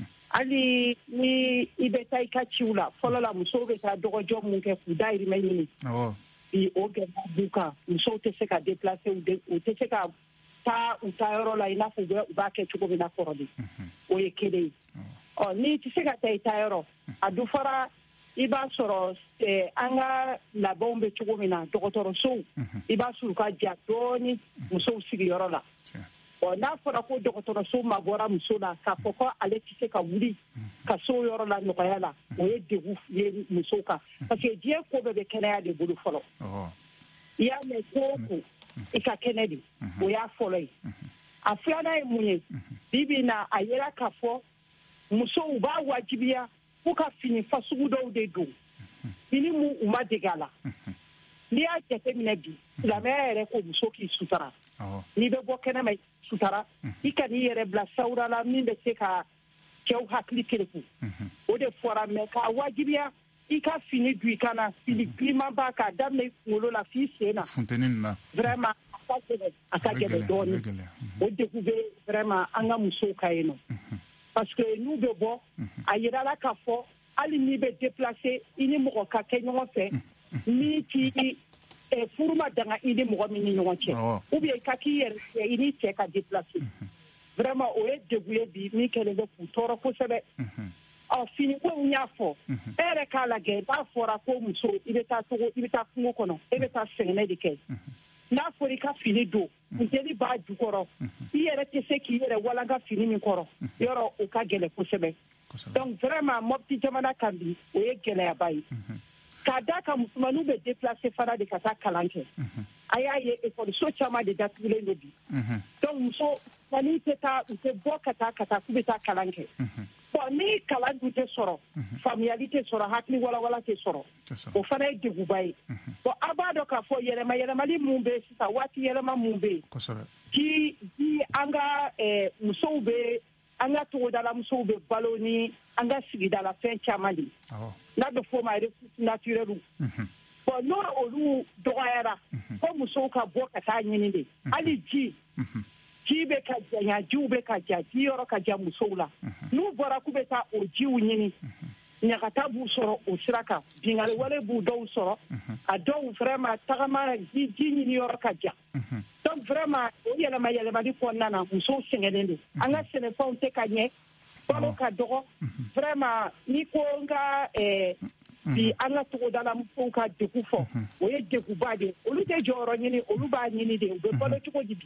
hali ni i bɛ taa i ka ciw la fɔlɔ la musow bɛ taa dɔgɔjɔ mun kɛ k'u dahirimɛ ɲini bi o gɛlɛya b'u kan musow tɛ se ka déplacer u tɛ se ka taa u taa yɔrɔ la i n'a fɔ u b'a kɛ cogo min na kɔrɔlen o ye kelen ye ɔ n'i tɛ se ka taa i taa yɔrɔ a dun fɔra i b'a sɔrɔ an ka labɛnw bɛ cogo min na dɔgɔtɔrɔsow i b'a sɔrɔ u ka ja dɔɔni musow sigiyɔrɔ la ɔ n'a fɔra ko dɔgɔtɔrɔso ma bɔra muso la k'a fɔ ko ale tɛ se ka wuli ka so yɔrɔ la nɔgɔya la o ye degun ye musow kan parce que diɲɛ ko bɛɛ bɛ kɛnɛya de bolo fɔlɔ i y'a mɛn ko o ko i ka kɛnɛ de o y'a fɔlɔ ye a filanan ye mun ye bi bi na a yera k'a fɔ musow b'a wajibiya k'u ka fini fasugu dɔw de don fini mun u ma dege a la n'i y'a jateminɛ bi silamɛya yɛrɛ ko muso k'i sutara n'i bɛ bɔ kɛnɛma sutara i ka n'i yɛrɛ bila sawura la min bɛ se ka cɛw hakili kereku o de fɔra mɛ k'a wajibiya i ka fini don i kan na fini giliman b'a k'a daminɛ i kunkolo la f'i sen na vraiment a ka gɛlɛn a ka gɛlɛn dɔɔni o degun bɛ vraiment an ka musow ka yen nɔ parce que n'u bɛ bɔ a yirala k'a fɔ hali n'i bɛ déplacer i ni mɔgɔ ka kɛ ɲɔgɔn fɛ n'i t'i furu ma danga i ni mɔgɔ min ni ɲɔgɔn cɛ ou bien i ka k'i yɛrɛ cɛ i ni cɛ ka déplacer vraiment o ye degun ye bi min kɛlen bɛ k'u tɔɔrɔ kosɛbɛ ɔ finiko in y'a fɔ e yɛrɛ k'a lajɛ n'a fɔra ko muso i bɛ taa togo i bɛ taa kungo kɔnɔ e bɛ taa sɛgɛnɛ de kɛ n'a fɔra i ka fini don funteni b'a jukɔrɔ i yɛrɛ tɛ se k'i yɛrɛ walanga fini min kɔrɔ yɔrɔ o ka gɛlɛn kosɛbɛ donc vraiment Mopti jamana kan bi o ye gɛlɛyaba ye k'a da ka musomaninw bɛ déplacer fana de ka taa kalan kɛ a y'a ye ekɔliso caman de datugulen don bi donc muso n'i tɛ taa u tɛ bɔ ka taa ka taa k'u bɛ taa kalan kɛ bon ni kalan dun tɛ sɔrɔ faamuyali tɛ sɔrɔ hakili walawala tɛ sɔrɔ o fana ye degunba ye bon a b'a dɔn k'a fɔ yɛlɛma yɛlɛmali mun bɛ yen sisan waati yɛlɛma mun bɛ yen ki ki an ka musow bɛ an ka togodala musow bɛ balo ni an ka sigidala fɛn caman de n'a bɛ f'o ma ressources naturelles bon n'o olu dɔgɔyara ko musow ka bɔ ka taa ɲini de hali ji ji bɛ ka janya jiw bɛ ka ja ji yɔrɔ ka ja musow la n'u bɔra k'u bɛ taa o jiw ɲini ɲagata b'u sɔrɔ o sira kan bingali wale b'u dɔw sɔrɔ a dɔw vraiment tagama ji ji ɲini yɔrɔ ka ja donc vraiment o yɛlɛma yɛlɛmali kɔnɔna na musow sɛgɛnnen don an ka sɛnɛfɛnw tɛ ka ɲɛ balo ka dɔgɔ vraiment n'i ko n ka bi an ka togodala musow ka degun fɔ o ye degunba de olu tɛ jɔyɔrɔ ɲini olu b'a ɲini de u bɛ balo cogo di bi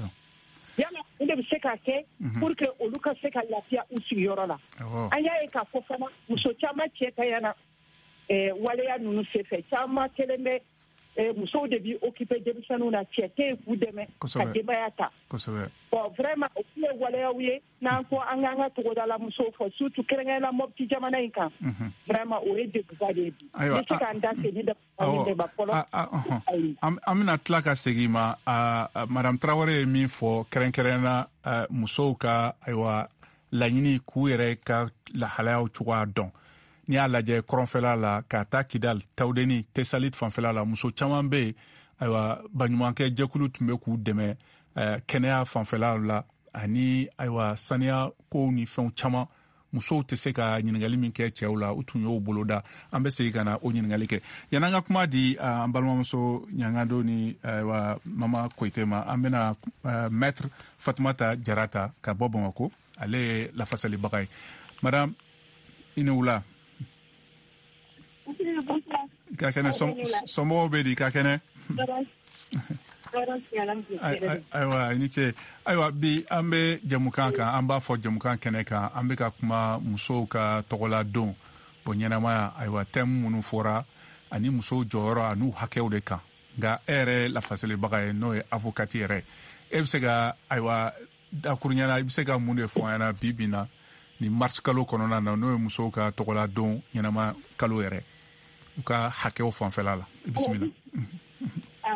yala o de bɛ se ka kɛ pour que olu ka se ka lafiya u sigiyɔrɔ la an y'a ye k'a fɔ fana muso caman cɛ tanyana waleya ninnu senfɛ caman kelen bɛ musow de b'i occupé denmisɛnninw na cɛ tɛ yen k'u dɛmɛ ka denbaya ta bon vraiment o tun ye waleyaw ye n'an ko an k'an ka togodala musow fɔ surtout kɛrɛnkɛrɛnnenya Mopti jamana in kan vraiment o ye degunba de ye bi n bɛ se k'an da se ni de ma fɔlɔ an bɛna tila ka segin ma madame Traoré ye min fɔ kɛrɛnkɛrɛnnenya musow ka ayiwa laɲini k'u yɛrɛ ka lahalayaw cogoya dɔn n'i y'a lajɛ kɔrɔnfɛla la ka taa Kidal Tawudeni Tesalit fanfɛla la muso caman bɛ yen ayiwa baɲumankɛ jɛkulu tun bɛ k'u dɛmɛ kɛnɛya fanfɛla la ani ayiwa saniya kow ni fɛnw caman musow tɛ se ka ɲininkali min kɛ cɛw la u tun y'o boloda an bɛ segin ka na o ɲininkali kɛ yan'an ka kuma di an balimamuso Ɲangado ni ayiwa Mama Koyite ma an bɛna maître Fatumata Jarata ka bɔ Bamakɔ ale ye lafasalibaga ye madame i ni wula ka kɛnɛ somɔgɔw bɛ di ka kɛnɛ ayiwa i ni ce ayiwa bi an bɛ jamukan kan an b'a fɔ jamukan kɛnɛ kan an bɛ ka kuma musow ka tɔgɔladon o ɲɛnamaya ayiwa thème minnu fɔra ani musow jɔyɔrɔ an'u hakɛw de kan nka e yɛrɛ lafasalibaga ye n'o ye avocate yɛrɛ e bɛ se ka ayiwa dakuruɲana i bɛ se ka mun de fɔ an ɲɛna bi bi na ni mars kalo kɔnɔna na n'o ye musow ka tɔgɔladon ɲɛnama kalo yɛrɛ u ka hakɛw fanfɛla la bisimila awɔ pour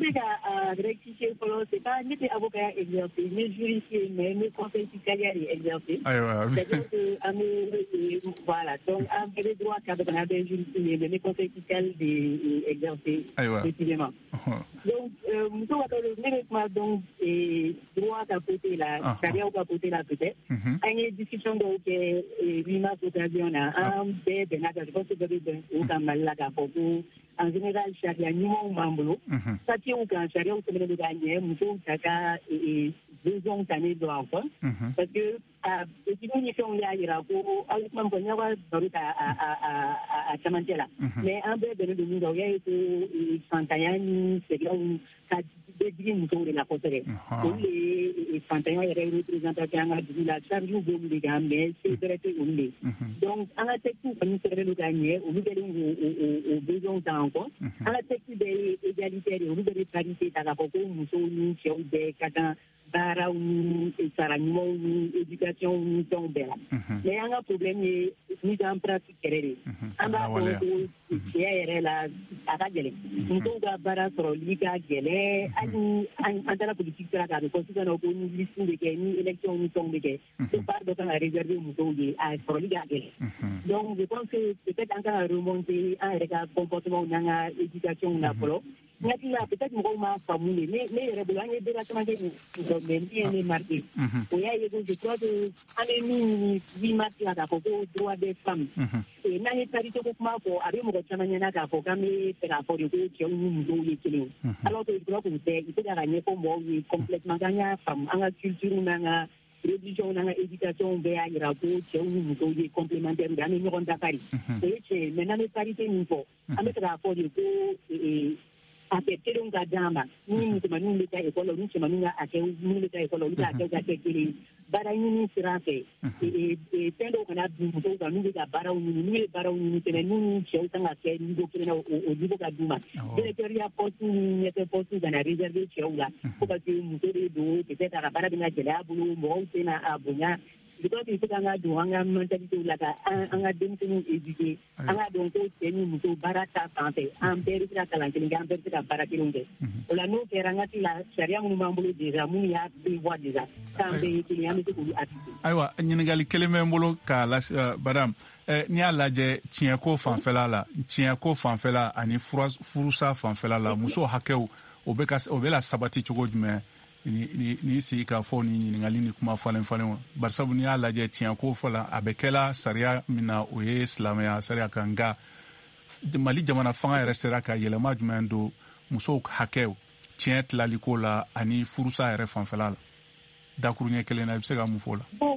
bɛ ka rectifier fɔlɔ c'est pas ne tɛ avocat exercer ne juriste mais ne conseil fiscal de exercer. Ayiwa. C'est-à-dire que an bɛ voilà donc an bɛɛ bɛ droit cadre kɔnɔ an bɛ juriste mais ne conseil fiscal de exercer. Ayiwa. Précisément. Donc muso ka taa ne bɛ kuma donc droit ka côté la sariyaw ka côté la peut-être. An ye discussion dɔw kɛ huit mars occasion na an bɛɛ bɛnna kan je pense que bɛɛ bɛ bɛn o kan Mali la k'a fɔ ko en général sariya ɲumanw b'an bolo. Papiyew kan sariyaw tɛmɛnen don k'a ɲɛ musow ta ka besoin tanen don an kɔ. Parce que études ni fɛnw y'a jira ko aw ye kuma min fɔ ɲaga baro ta a camancɛ la. Mais an bɛɛ bɛnnen don min kan o y'a ye ko fantanya ni sɛgɛnw ka bɛ digi musow de la kosɛbɛ. Olu de ye fantanya yɛrɛ représentation an ka dugu la charge b'olu de kan mais se bɛrɛ tɛ olu de. Donc an ka texte kɔni sɛbɛnnen don k'a ɲɛ olu kɛlen k'o besoin ta an kɔ. An ka texte bɛɛ ye égalité de olu bɛɛ bɛ parité ta k'a fɔ ko musow ni cɛw bɛɛ ka kan baaraw ni sara ɲumanw ni éducation ni fɛnw bɛɛ la. Mais an ka problème ye mise en pratique yɛrɛ de. An b'a fɔ ko tiɲɛ yɛrɛ la a ka gɛlɛn. Musow ka baara sɔrɔli ka gɛlɛn hali an taara politique sira kan a bɛ fɔ sisan nɔ ko ni liste bɛ kɛ ni élection ni fɛnw bɛ kɛ ko part dɔ kan ka réserver musow ye a sɔrɔli ka gɛlɛn. Donc je pense que peut-être an kan ka remonter an yɛrɛ ka comportement n'an ka éducation na fɔlɔ. N hakili la peut-être mɔgɔw m'a faamu de ne yɛrɛ bolo an ye débat caman kɛ mais min ye ne marqué o y'a ye ko je crois que an bɛ min ɲini huit mars la k'a fɔ ko droit des femmes n'an ye parité ko kuma fɔ a bɛ mɔgɔ caman ɲɛna k'a fɔ k'an bɛ fɛ k'a fɔ de ko cɛw ni musow ye kelen alors que je crois k'o tɛ il faut ka ɲɛfɔ mɔgɔw ye complètement k'an y'a faamu an ka culture n'an ka religion n'an ka éducation bɛɛ y'a jira ko cɛw ni musow ye complémentaire de an bɛ ɲɔgɔn dafa de o ye tiɲɛ mais n'an bɛ parité min fɔ an bɛ fɛ k'a fɔ de ko a kɛ kelenw ka d'an ma ni musomaninw bɛ taa école la ni cɛmaninw ka hakɛ minnu bɛ taa école la olu ka hakɛw ka kɛ kelen baara ɲini sira fɛ fɛn dɔw kana bin musow kan n'u bɛ ka baaraw ɲini n'u ye baaraw ɲini fɛnɛ n'u ni cɛw kan ka kɛ niveau kelen na o niveau ka d'u ma directeur poste ni ɲɛfɛ poste kana réserver cɛw la ko parce que muso de don peut-être a ka baara bɛna gɛlɛya a bolo mɔgɔw tɛna a bonya je crois qu'il faut k'an ka don an ka mentalité la ka an ka denmisɛnninw éduquer an ka dɔn ko cɛ ni muso baara ta fan fɛ an bɛɛ bɛ se ka kalan kelen kɛ an bɛɛ bɛ se ka baara kelenw kɛ o la n'o kɛra an ka tila sariya minnu b'an bolo déjà minnu y'a prévoir déjà k'an bɛɛ ye kelen an bɛ se k'olu appliquer. Ayiwa ɲininkali kelen bɛ n bolo k'a la badam n'i y'a lajɛ tiɲɛko fanfɛla la tiɲɛko fanfɛla ani furusa fanfɛla la muso hakɛw o bɛ ka o bɛ la sabati cogo jumɛn ni sigi k'a fɔ ni ɲininkali ni kuma falen falen bari sabu n'i y'a lajɛ tiɲɛko fɔ la a bɛ kɛla sariya min na o ye silamɛya sariya kan nka Mali jamana fanga yɛrɛ sera ka yɛlɛma jumɛn don musow hakɛw tiɲɛ tilaliko la ani furusa yɛrɛ fanfɛla la dakuru ɲɛ kelen na i bɛ se ka mun fɔ o la.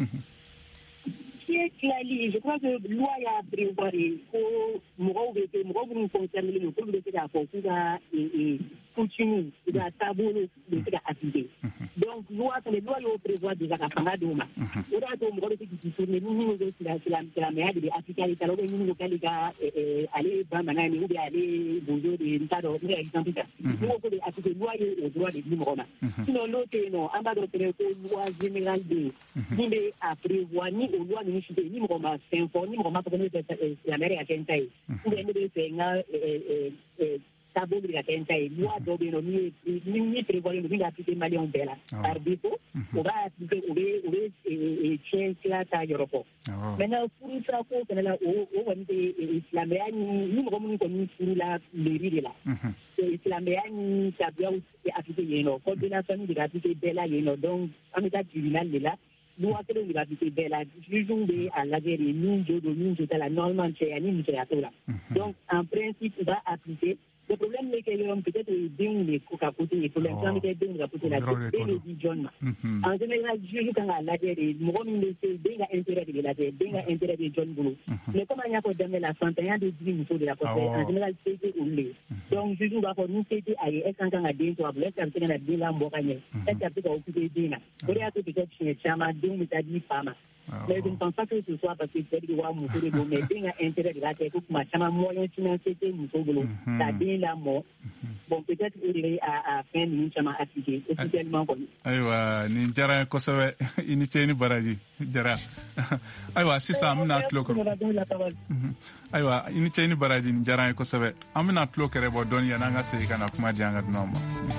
Tiɲɛ tilali je crois que loi y'a prévoir ko mɔgɔw bɛ kɛ mɔgɔ minnu concerné don k'olu bɛ se k'a fɔ k'u ka coutume u ka taabolo bɛ se ka appliquer donc loi fɛnɛ loi y'o prévoir déjà ka fanga d'o ma o de y'a to mɔgɔ bɛ se k'i tourner ni minnu bɛ silamɛya de bɛ appliquer ale ta la ou bien minnu ko k'ale ka ale ye bamanan de ou bien ale ye bozo de n t'a dɔn ne ka exemple ta ni ko ko de appliquer loi ye o droit de di mɔgɔ ma sinon n'o tɛ yen nɔ an b'a dɔn fɛnɛ ko loi générale bɛ yen min bɛ a prévoir ni o loi ninnu si tɛ yen ni mɔgɔ ma fɛn fɔ ni mɔgɔ ma fɔ ko ne bɛ fɛ silamɛya de ka kɛ n ta ye ou bien ne bɛ fɛ n ka taabolo de ka kɛ n ta ye loi dɔ bɛ yen nɔ min min prévoyé don min ka appliquer maliyɛnw bɛɛ la par défaut o b'a appliquer o bɛ o bɛ tiɲɛ sira ta yɔrɔ fɔ maintenant furusira ko fɛnɛ la o o kɔni tɛ silamɛya ni ni mɔgɔ minnu kɔni furu la mairie de la silamɛya ni tabiyaw tɛ appliquer yen nɔ code de la famille de ka appliquer bɛɛ la yen nɔ donc an bɛ taa tribunal de la loi kelen de ka appliquer bɛɛ la jugew bɛ a lajɛ de min jo don min jo t'a la normalement cɛya ni musoya t'o la donc en principe u b'a appliquer. Le problème est que l'homme peut-être denw de ka côté ye problème caman bɛ kɛ denw ka côté la den de di jɔn ma en général juge kan k'a lajɛ de mɔgɔ min bɛ se den ka intérêt de bɛ lajɛ den ka intérêt bɛ jɔn bolo mais comme an y'a fɔ daminɛ la fantanya bɛ digi muso de la kosɛbɛ en général se tɛ olu de ye donc juge b'a fɔ ni se tɛ a ye est ce que an kan ka den to a bolo est ce que a bɛ se ka na den lamɔ ka ɲɛ est ce que a bɛ se ka occuper den na o de y'a to peut être siɲɛ caman denw bɛ taa di fa ma Mais je ne pense pas que ce soit parce que c'est du roi Mousso de Gomé, bien intérêt de la tête, ma chama moyen financier de Mousso de l'eau, la bien la mort. Bon, peut-être qu'il est à fin de chama appliqué, officiellement connu. Aywa, ni jara ko sabe ini cheni baraji jara. Aywa, sisa amna tloko. Aywa, ini cheni baraji ni jara ko sabe. Amna tloko rebo don ya nanga se kana kuma janga nomo.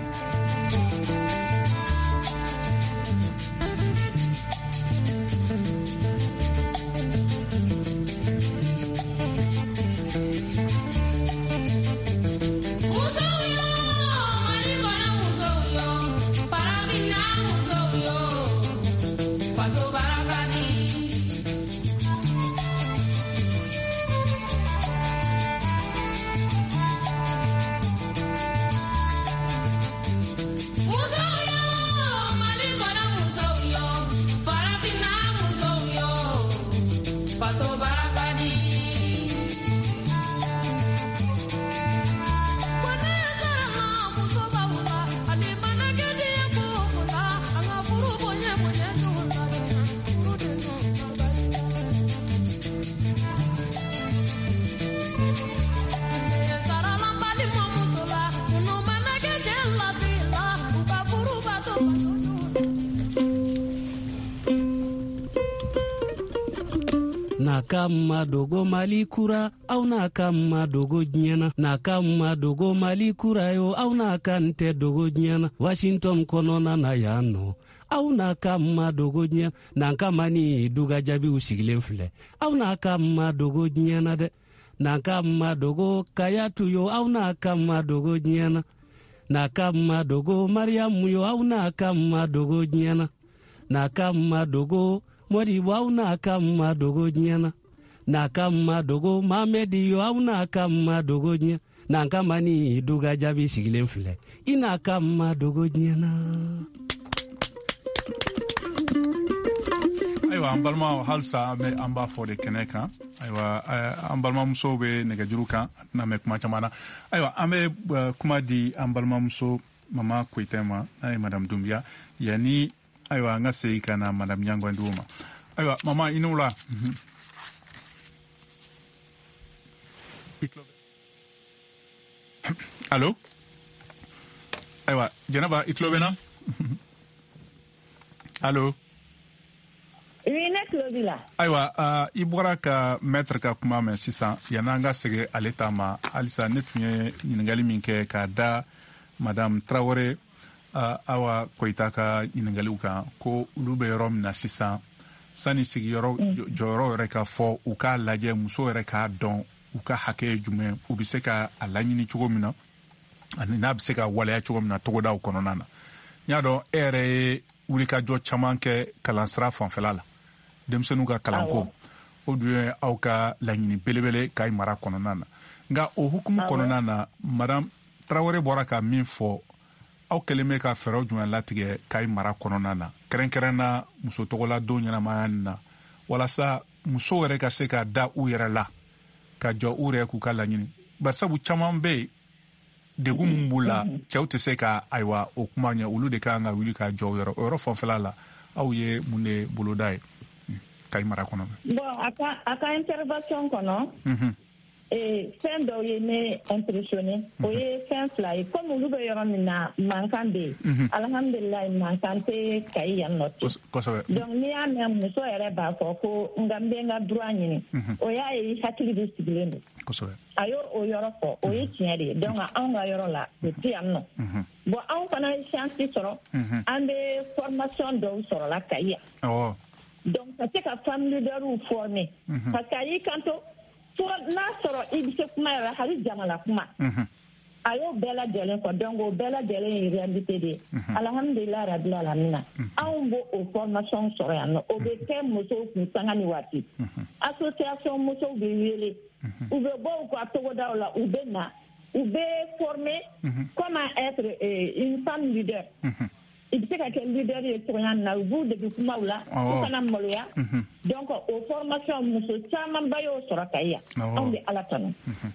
na kama dogo mali kura au na kama dogo nyana na kama dogo mali kura yo au na kante dogo nyana Washington konona na yano au na kama dogo nyana na kama ni duga jabi usigilen file au na kama dogo nyana de na kama dogo kayatu yo au na kama dogo nyana na kama dogo Mariam yo au na kama dogo nyana na kama dogo Mori wau na kama dogo nyana na kama dogo Mamedi yo au na kama dogo nyana na kama ni duga jabi sigilen file ina kama dogo nyana. Aywa ambalma halsa me amba fo de keneka aywa ambalma muso be negajuruka na me kuma chamana aywa ame kuma di ambalma muso mama kuitema ay madam Dumbia yani aywa ngase kana madam Nyangwa Nduma aywa mama inula Allo aywa janaba itlobena Allo Aywa, uh, i bɔra ka maître ka kuma mɛn sisan yan'an ka sege ale ta ma halisa ne tun ye ɲiningali min kɛ k'a da madame Traoré uh, Awa Koyita ka ɲiningaliw kan ko olu bɛ yɔrɔ min na sisan sani sigiyɔrɔ mm. jɔyɔrɔ yɛrɛ ka fɔ u k'a lajɛ muso yɛrɛ k'a dɔn u ka hakɛ ye jumɛn u bɛ se ka a laɲini cogo min na ani n'a bɛ se ka waleya cogo min na togodaw kɔnɔna na n y'a dɔn e yɛrɛ ye wulikajɔ caman kɛ kalansira fanfɛla la denmisɛnninw ka kalanko o dun ye aw ka laɲini belebele k'a mara kɔnɔna na nka o hukumu kɔnɔna na madame Traoré bɔra ka min fɔ aw kɛlen bɛ ka fɛɛrɛw jumɛn latigɛ k'a mara kɔnɔna na kɛrɛnkɛrɛnna muso tɔgɔla don ɲɛnamaya na walasa musow yɛrɛ ka se ka da u yɛrɛ la ka jɔ u yɛrɛ k'u ka laɲini barisabu caman bɛ yen degun min b'u la cɛw tɛ se ka ayiwa o kuma ɲɛ olu de kan ka wuli ka jɔ o yɔrɔ o yɔrɔ fanfɛla la aw ye mun de boloda ye k'a mara kɔnɔ. Bon a ka a ka intervention kɔnɔ ee fɛn dɔw ye ne impressionné o ye fɛn fila ye comme olu bɛ yɔrɔ min na mankan bɛ yen alhamdulilayi mankan tɛ Kayi yan nɔ ten kosɛbɛ donc n'i y'a mɛn muso yɛrɛ b'a fɔ ko n ka n bɛ n ka droit ɲini o y'a ye hakili de sigilen don kosɛbɛ a y'o o yɔrɔ fɔ o ye tiɲɛ de ye donc anw ka yɔrɔ la o tɛ yan nɔ bon anw fana ye chance sɔrɔ an bɛ formation dɔw sɔrɔla Kayi yan donc ka se ka femme leaderw former parce que a y'i kanto fo n'a sɔrɔ i bɛ se kuma yɛrɛ hali jamana kuma a y'o bɛɛ lajɛlen fɔ donc o bɛɛ lajɛlen ye réalité de ye alhamdulilayi rabil alamina anw b'o o formation sɔrɔ yan nɔ o bɛ kɛ musow kun sanga ni waati association musow bɛ wele u bɛ bɔ u ka togodaw la u bɛ na u bɛ former comment être une femme leader i bɛ se ka kɛ leader ye cogoya min na u b'u dege kumaw la u kana maloya donc o formation muso camanba y'o sɔrɔ Kayi yan anw bɛ Ala tanu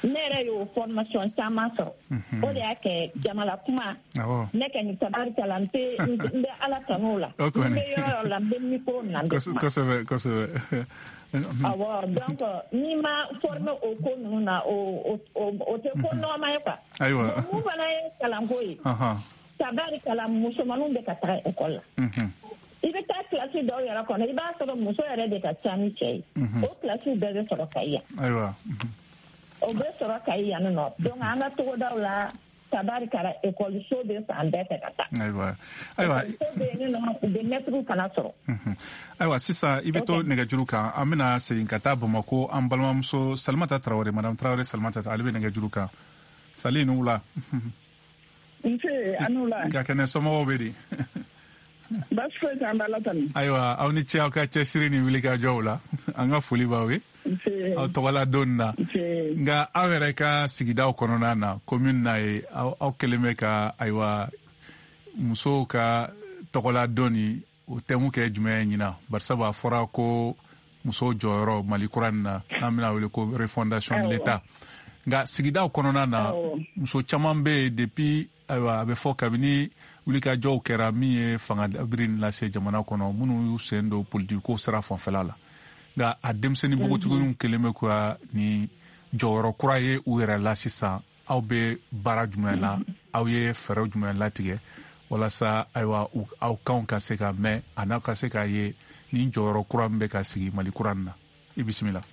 ne yɛrɛ y'o formation caman sɔrɔ o de y'a kɛ jamana kuma ne kɛ ni tabarikala n tɛ n bɛ ala tanu la n bɛ yɔrɔ yɔrɔ la n bɛ micro na n bɛ kuma kosɛbɛ kosɛbɛ awɔ donc n'i ma former o ko ninnu na o o tɛ ko nɔgɔma ye quoi ayiwa mun fana ye kalanko ye tabarikala musomaninw bɛ ka taga école la i bɛ taa kilasi dɔw yɛrɛ kɔnɔ i b'a sɔrɔ muso yɛrɛ de ka ca ni cɛ ye o kilasiw bɛɛ bɛ sɔrɔ Kayi yan ayiwa o bɛ sɔrɔ Kayi yan nɔ donc an ka togodaw la tabarikala ekɔliso bɛ fan bɛɛ fɛ ka taa ayiwa ayiwa ekɔliso bɛ yen nɔ u bɛ mɛtiriw fana sɔrɔ ayiwa sisan i bɛ to nɛgɛjuru kan an bɛna segin ka taa Bamako an balimamuso Salimata Tarawele madame Tarawele Salimata ale bɛ nɛgɛjuru kan Sali ni wula nse a ni wula ka kɛnɛ somɔgɔw bɛ di basi foyi t'an bɛ ala tanu ayiwa aw ni ce aw ka cɛsiri ni wulikajɔw la an ka foli b'aw ye aw tɔgɔla don na nka aw yɛrɛ ka sigidaw kɔnɔna na commune na ye aw kɛlen bɛ ka ayiwa musow ka tɔgɔla don ni o tɛmu kɛ jumɛn ye ɲina barisabu a fɔra ko musow jɔyɔrɔ Mali kura nin na n'an bɛna wele ko refondation de l'État nka sigidaw kɔnɔna na muso caman bɛ yen depuis ayiwa a bɛ fɔ kabini wulikajɔw kɛra min ye fanga dabiri lase jamana kɔnɔ minnu y'u sen don politiko sira fanfɛla la nka a denmisɛnnin npogotigininw kelen bɛ ka ni jɔyɔrɔ kura ye u yɛrɛ la sisan aw bɛ baara jumɛn la aw ye fɛɛrɛ jumɛn latigɛ walasa ayiwa aw kanw ka se ka mɛn a n'a ka se k'a ye ni jɔyɔrɔ kura min bɛ ka sigi Mali kura nin na i bisimila.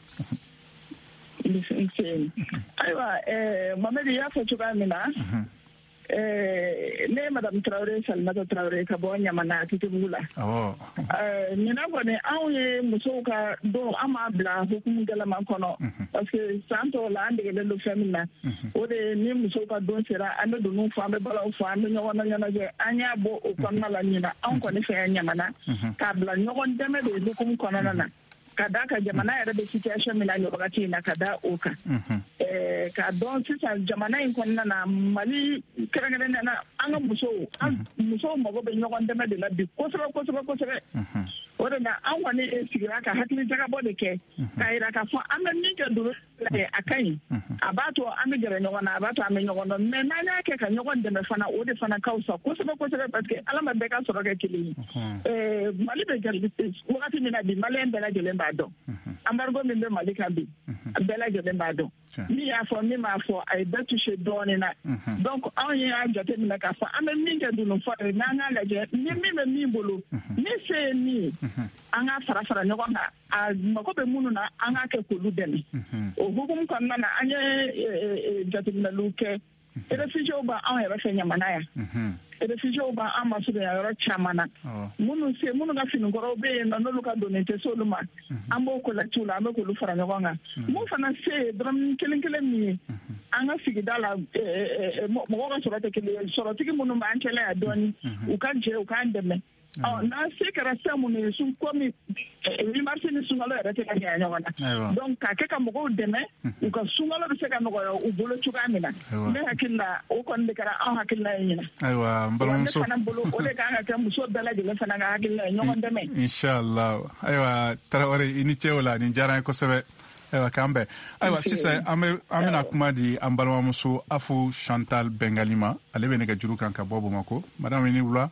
ayiwa Mamadi y'a fɔ cogoya min na ne ye madame Tarawele Salimata Tarawele ka bɔ Ɲamana Titibugu la ɲinan kɔni anw ye musow ka don an m'a bila hukumu gɛlɛman kɔnɔ parce que san tɔw la an degelen don fɛn min na o de ye ni musow ka don sera an bɛ dunun fɔ an bɛ balaw fɔ an bɛ ɲɔgɔn na ɲɛnajɛ an y'a bɔ o kɔnɔna la ɲinan anw kɔni fɛ yan Ɲamana k'a bila ɲɔgɔn dɛmɛ de ye hukumu kɔnɔna na ka da ka jamana yɛrɛ bɛ situation min na nin wagati in na ka da o kan k'a dɔn sisan jamana in kɔnɔna na Mali kɛrɛnkɛrɛnnen na an ka musow musow mago bɛ ɲɔgɔn dɛmɛ de la bi kosɛbɛ kosɛbɛ kosɛbɛ o de la an kɔni sigira ka hakili jagabɔ de kɛ k'a jira k'a fɔ an bɛ min kɛ duuru a ka ɲi a b'a to an bɛ gɛrɛ ɲɔgɔn na a b'a to an bɛ ɲɔgɔn dɔn mais n'an y'a kɛ ka ɲɔgɔn dɛmɛ fana o de fana ka fisa kosɛbɛ kosɛbɛ parce que ala ma bɛɛ ka sɔrɔ kɛ kelen ye Mali bɛ gɛrɛ wagati min na bi maliyɛn bɛɛ lajɛlen b'a dɔn embargo min bɛ Mali kan bi bɛɛ lajɛlen b'a dɔn min y'a fɔ min m'a fɔ a ye bɛɛ touché dɔɔnin na donc anw ye y'a jate minɛ k'a fɔ an bɛ min kɛ dunun fɔ ye n'an k'a lajɛ ni min bɛ min bolo ni se ye min ye an k'a fara fara ɲɔgɔn kan a mago bɛ minnu na an k'a kɛ k'olu dɛmɛ o hukumu kɔnɔna na an ye jateminɛliw kɛ réfugiés b'anw yɛrɛ fɛ Ɲamana yan réfugiés b'an masurunya yɔrɔ caman na minnu se minnu ka finikɔrɔw bɛ yen nɔ n'olu ka donni tɛ se olu ma an b'o collecte la an bɛ k'olu fara ɲɔgɔn kan mun fana se ye dɔrɔn kelen kelen min ye an ka sigida la mɔgɔw ka sɔrɔ tɛ kelen ye sɔrɔtigi minnu b'an cɛla yan dɔɔnin u ka jɛ u k'an dɛmɛ n'an se kɛra fɛn minnu ye sun komi marché ni sunkalo yɛrɛ tɛ ka ɲɛ ɲɔgɔn na donc k'a kɛ ka mɔgɔw dɛmɛ u ka sunkalo bɛ se ka nɔgɔya u bolo cogoya min na ne hakili la o kɔni de kɛra anw hakilina ye ɲina ayiwa n balimamuso ne fana bolo o de kan ka kɛ muso bɛɛ lajɛlen fana ka hakilina ye ɲɔgɔn dɛmɛ inshallah ayiwa Tarawele i ni ce o la nin diyara n ye kosɛbɛ ayiwa k'an bɛn ayiwa sisan an bɛ an bɛna kuma di an balimamuso Afu Chantal Bengali ma ale bɛ nɛgɛjuru kan ka bɔ Bamakɔ madame i ni wula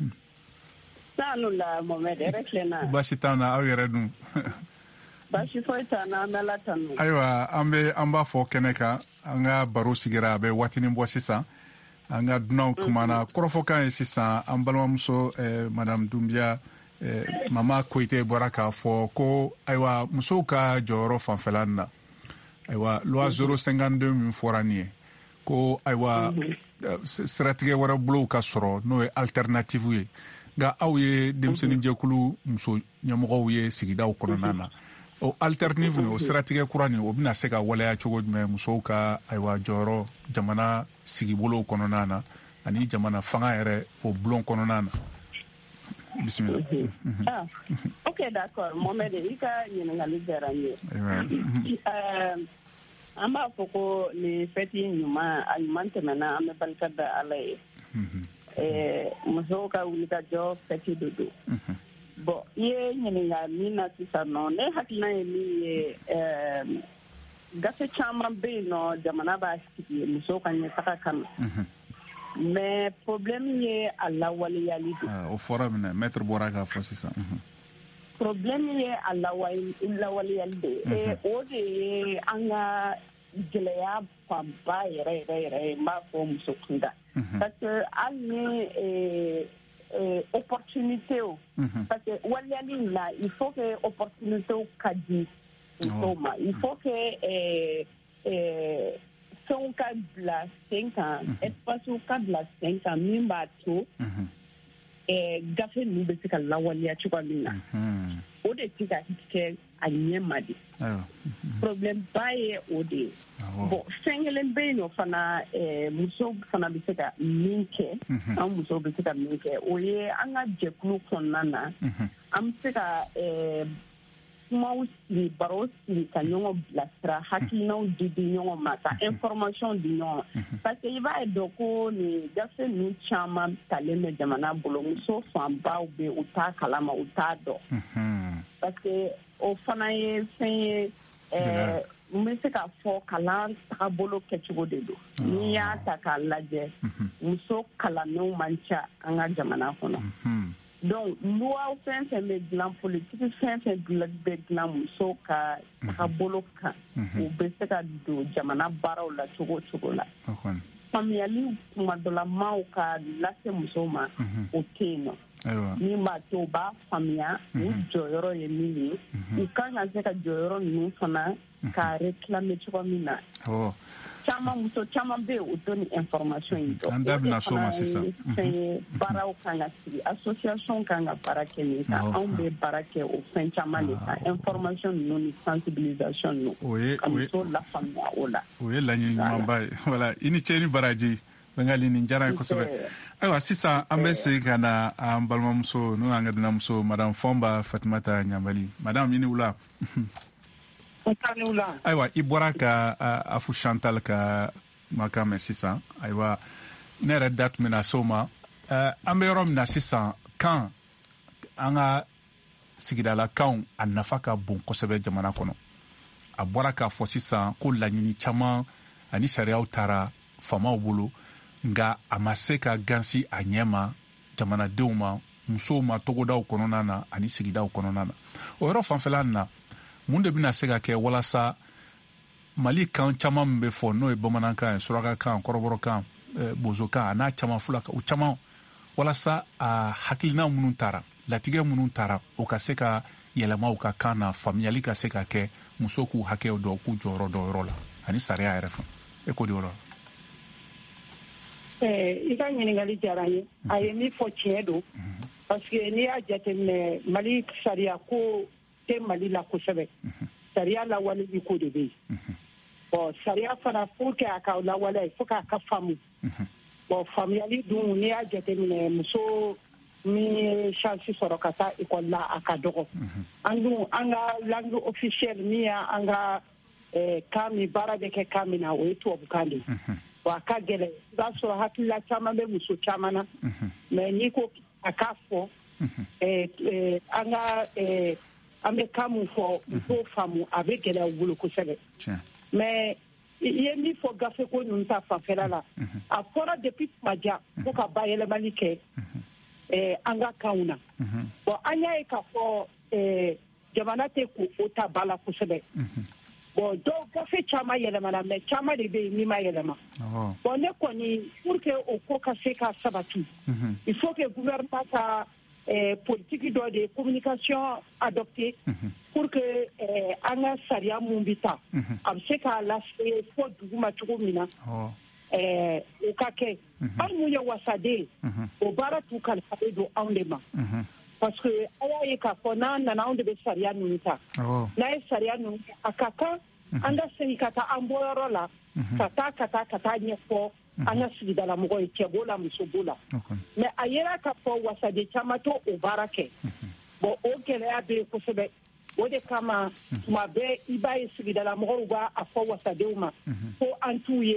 Sanula Mohamed yɛrɛ filɛ na baasi t'an na aw yɛrɛ dun baasi foyi t'an na an bɛ Ala tanu ayiwa an bɛ an b'a fɔ kɛnɛ kan an ka baro sigira a bɛ waatinin bɔ sisan an ka dunanw kumana kɔrɔfɔkan ye sisan an balimamuso madame Dunbiya mama Koyite bɔra k'a fɔ ko ayiwa musow ka jɔyɔrɔ fanfɛla nin na ayiwa loi zéro cinquante-deux min fɔra nin ye ko ayiwa siratigɛ wɛrɛ bolow ka sɔrɔ n'o ye alternative ye nka aw ye denmisɛnnin jɛkulu muso ɲɛmɔgɔw ye sigidaw kɔnɔna na o alternative o siratigɛ kura nin o bɛna se ka waleya cogo jumɛn musow ka ayiwa jɔyɔrɔ jamana sigibolow kɔnɔna na ani jamana fanga yɛrɛ o bulon kɔnɔna na bisimila. ah ok d'accord Mohamed i ka ɲininkali diyara n ye an b'a fɔ ko nin fɛti ɲuman a ɲuman tɛmɛna an bɛ barika da Ala ye musow ka wulikajɔ fɛti de don bon i ye ɲininka min na sisan nɔ ne hakilina ye min ye gafe caman bɛ yen nɔ jamana b'a sigi muso ka ɲɛtaga kama mais problème ye a lawaleyali de. o fɔra minɛ maître bɔra k'a fɔ sisan. problème ye a lawaleyali de. o de ye an ka gɛlɛya fanba yɛrɛ yɛrɛ yɛrɛ ye n b'a fɔ muso kunda. parce que hali ni opportunité o. parce que waliyali in na il faut que opportunité ka di musow ma. il faut que fɛnw ka bila sen kan espace ka bila sen kan min b'a to gafe ninnu bɛ se ka lawaleya cogoya min na o de tɛ ka kɛ a ɲɛ ma de. problème ba ye o de ye. bon fɛn kelen bɛ yen nɔ fana muso fana bɛ se ka min kɛ an musow bɛ se ka min kɛ o ye an ka jɛkulu kɔnɔna na an bɛ se ka kumaw sigi barow sigi ka ɲɔgɔn bilasira hakilinaw di di ɲɔgɔn ma ka information di ɲɔgɔn parce que i b'a ye dɔn ko nin gafe ninnu caman talen bɛ jamana bolo muso fanbaw bɛ u t'a kalama u t'a dɔn parce que o fana ye fɛn ye n bɛ se k'a fɔ kalan tagabolo kɛcogo de don n'i y'a ta k'a lajɛ muso kalannenw man ca an ka jamana kɔnɔ. donc loi fɛn fɛn bɛ dilan politiki fɛn fɛn bɛ dilan muso ka tagabolo kan u bɛ se ka don jamana baaraw la cogo o cogo la. faamuyali kuma dɔ la maaw ka lase musow ma o tɛ yen nɔ. min b'a to u b'a faamuya u jɔyɔrɔ ye min ye u kan ka se ka jɔyɔrɔ ninnu fana ka réclamer cogo min na. caman muso caman bɛ yen o tɛ ni information in dɔn. an da bɛna s'o ma sisan. fɛn ye baaraw kan ka sigi association kan ka baara kɛ nin kan anw bɛ baara kɛ o fɛn caman de kan information ninnu ni sensibilisation ninnu ka muso lafaamuya o la. o ye laɲini ɲumanba ye voilà i ni ce ni baraji Bengali nin diyara n ye kosɛbɛ. ayiwa sisan an bɛ segin ka na an balimamuso n'o y'an ka dunanmuso madame Fɔnba Fatumata Ɲanbali madame i ni wula. ayiwa i bɔra ka Afu Chantal ka makan mɛn sisan ayiwa ne yɛrɛ da tun bɛna s'o ma an bɛ yɔrɔ min na sisan kan an ka sigidalakanw a nafa ka bon kosɛbɛ jamana kɔnɔ a bɔra k'a fɔ sisan ko laɲini caman ani sariyaw taara faamaw bolo nka a ma se ka gansi a ɲɛ ma jamanadenw ma musow ma togodaw kɔnɔna na ani sigidaw kɔnɔna na o yɔrɔ fanfɛla na mun de bɛna se ka kɛ walasa mali kan caman min bɛ fɔ n'o ye bamanankan ye surakakan kɔrɔbɔrɔkan bozokan a n'a caman fulakan o caman walasa a hakilina minnu taara latigɛ minnu taara o ka se ka yɛlɛma u ka kan na faamuyali ka se ka kɛ muso k'u hakɛw dɔn k'u jɔyɔrɔ dɔ yɔrɔ la ani sariya yɛrɛ fɛ e ko de yɔrɔ la. i ka ɲininkali diyara n ye a ye min fɔ tiɲɛ don parce que n'i y'a jateminɛ mali sariya ko tɛ mali la kosɛbɛ sariya lawaleli ko de bɛ yen bon sariya fana pour que a ka lawaleya il faut k'a ka faamu bon faamuyali dun n'i y'a jateminɛ muso min ye chance sɔrɔ ka taa école la a ka dɔgɔ an dun an ka langue officielle min y'an ka kan min baara bɛ kɛ kan min na o ye tubabukan de ye wa a ka gɛlɛn i b'a sɔrɔ hakilila caman bɛ muso caman na mais n'i ko a k'a fɔ an ka an bɛ kan min fɔ u t'o faamu a bɛ gɛlɛya u bolo kosɛbɛ mais i ye min fɔ gafeko ninnu ta fanfɛla la a fɔra depuis tuma jan ko ka bayɛlɛmali kɛ an ka kanw na bon an y'a ye k'a fɔ jamana tɛ ko o ta ba la kosɛbɛ bon dɔw gafe caman yɛlɛmana mais caman de bɛ yen min ma yɛlɛma bon ne kɔni pour que o ko ka se ka sabati il faut que gouvernement ka politique dɔ de communication adopté pour que an ka sariya mun bi ta a bɛ se k'a lase fo dugu ma cogo min na o ka kɛ anw mun ye wasaden ye o baara t'u kalifalen don anw de ma parce que a y'a ye k'a fɔ n'an nana anw de bɛ sariya ninnu ta n'a ye sariya ninnu a ka kan an ka segin ka taa an bɔyɔrɔ la ka taa ka taa ka taa ɲɛfɔ an ka sigidalamɔgɔ ye cɛ b'o la muso b'o la mais a yera k'a fɔ wasaden caman t'o o baara kɛ bon o gɛlɛya bɛ yen kosɛbɛ o de kama tuma bɛɛ i b'a ye sigidalamɔgɔw b'a fɔ wasadenw ma ko an t'u ye